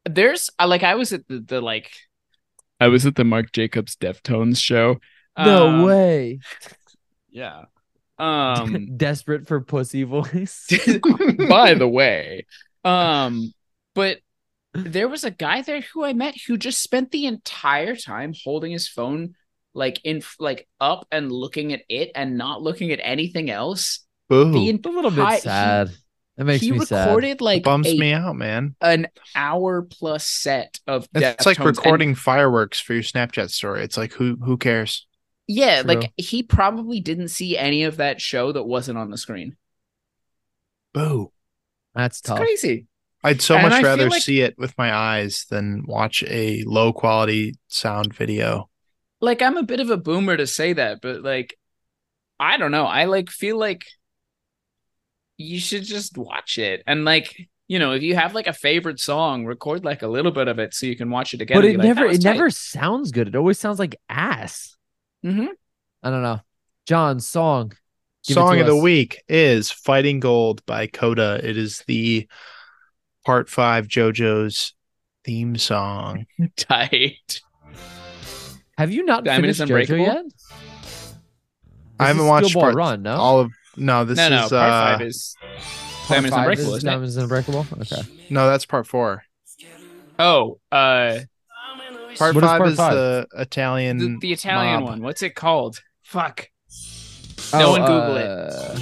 There's I was at the I was at the Marc Jacobs Deftones show. No way. Yeah. Desperate for pussy voice. By the way. But there was a guy there who I met who just spent the entire time holding his phone up and looking at it and not looking at anything else. Ooh. A little bit sad. That makes me sad. He recorded it bums me out, man. An hour plus set of it's like recording fireworks for your Snapchat story. It's like who cares? Yeah, true. He probably didn't see any of that show that wasn't on the screen. Boo. That's tough. It's crazy. I'd so much rather see it with my eyes than watch a low quality sound video. I'm a bit of a boomer to say that, but I don't know. I feel like you should just watch it. And if you have a favorite song, record a little bit of it so you can watch it again. But it never sounds good. It always sounds like ass. Mm-hmm. I don't know. John, song. Song of the week is Fighting Gold by Coda. It is the Part 5 JoJo's theme song. Tight. Have you not finished JoJo yet? I haven't watched Part Run, no? All of no. This is Part 5 is Diamonds Unbreakable. Isn't it? Diamonds Unbreakable. Okay. No, that's Part 4. Oh, Part 5 is the Italian. The Italian one. What's it called? Fuck. No one Google it.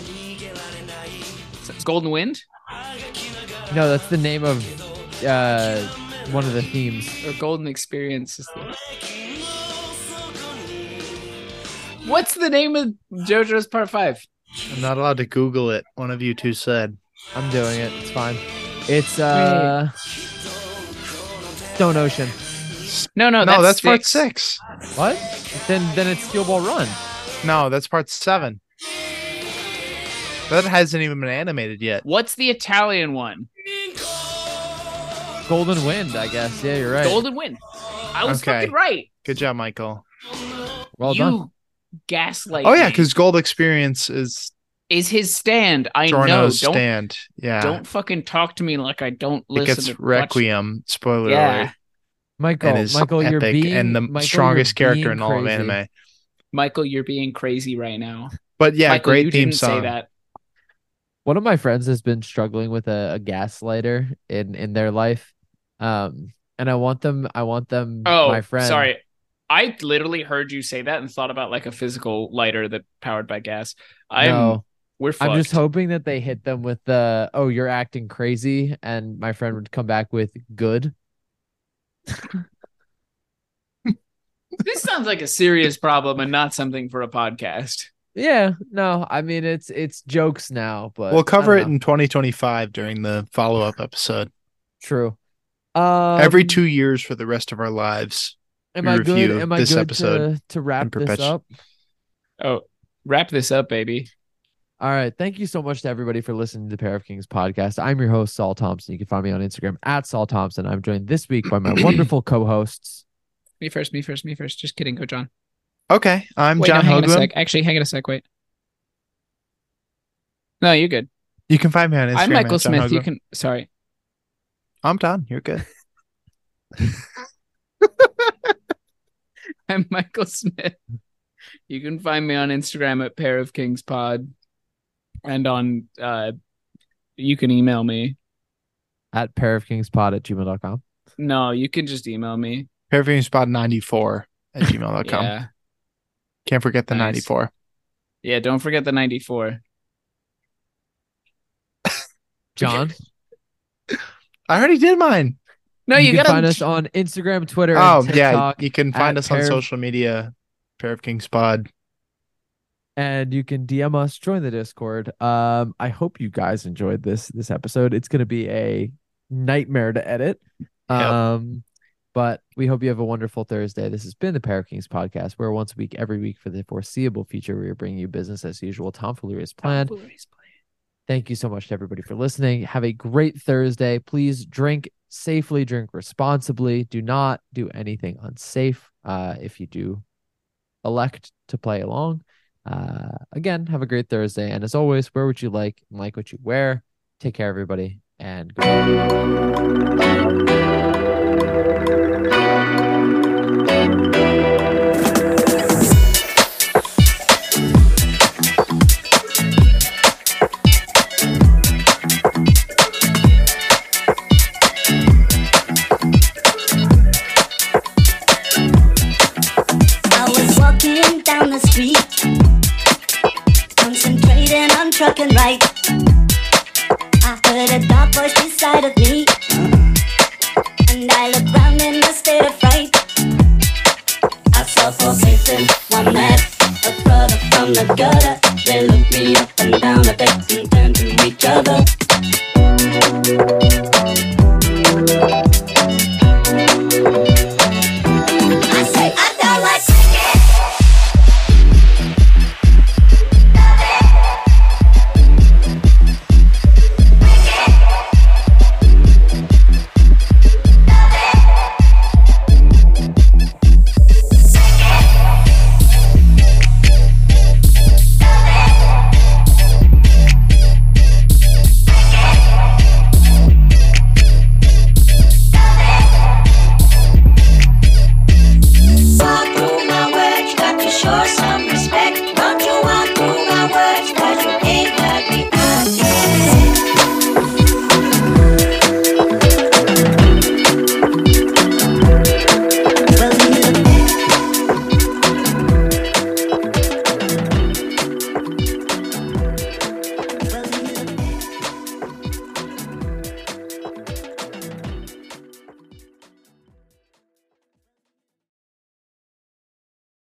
It's Golden Wind? No, that's the name of one of the themes. Or Golden Experience. What's the name of JoJo's Part 5? I'm not allowed to Google it. One of you two said. I'm doing it. It's fine. It's Stone Ocean. No, that's Part 6. What? Then it's Steel Ball Run. No, that's Part 7. That hasn't even been animated yet. What's the Italian one? Golden Wind, I guess. Yeah, you're right. Golden Wind. I was fucking right. Good job, Michael. Well done. Gaslight. Oh yeah, because Gold Experience is his stand. I Giorno's know. Stand. Yeah. Don't fucking talk to me like I don't listen. It gets Requiem. Spoiler alert. Michael, you're being and the strongest character in all of anime. Michael, you're being crazy right now. But yeah, Michael, great you theme didn't song. Say that. One of my friends has been struggling with a gaslighter in their life, and I want them. Oh, my friend. Sorry, I literally heard you say that and thought about a physical lighter that powered by gas. We're fucked. I'm just hoping that they hit them with the you're acting crazy, and my friend would come back with good. This sounds like a serious problem and not something for a podcast. Yeah, no, I mean it's jokes now, but we'll cover it in 2025 during the follow-up episode. True. Every 2 years for the rest of our lives. Am I good to wrap this up? Oh, wrap this up, baby. All right. Thank you so much to everybody for listening to the Pair of Kings podcast. I'm your host, Saul Thompson. You can find me on Instagram at Saul Thompson. I'm joined this week by my wonderful co-hosts. Me first. Just kidding. Go, John. Okay. I'm John Hogan. Actually, hang on a sec. Wait. No, you're good. You can find me on Instagram. I'm Michael Smith. Hogan. You can. Sorry. I'm Don. You're good. I'm Michael Smith. You can find me on Instagram at Pair of Kings Pod. And on you can email me at pairofkingspod@gmail.com. No, you can just email me. pairofkingspod94@gmail.com. Yeah. Can't forget the 94. Yeah, don't forget the 94. John? I already did mine. No, you gotta find us on Instagram, Twitter, and TikTok. Yeah, you can find us on social media, Pair of Kings Pod. And you can DM us, join the Discord. I hope you guys enjoyed this episode. It's going to be a nightmare to edit. Yep. But we hope you have a wonderful Thursday. This has been the Pair of Kings podcast, where once a week, every week for the foreseeable future, we are bringing you business as usual. Tomfoolery is planned. Thank you so much to everybody for listening. Have a great Thursday. Please drink safely, drink responsibly. Do not do anything unsafe. If you do elect to play along. Again, have a great Thursday. And as always, wear what you like what you wear. Take care, everybody. and go. Down the street, concentrating on trucking right. I heard a dark voice beside of me, and I looked round in a state of fright. I saw four faces, one mad, a brother from the gutter. They looked me up and down, I begged and turned to each other.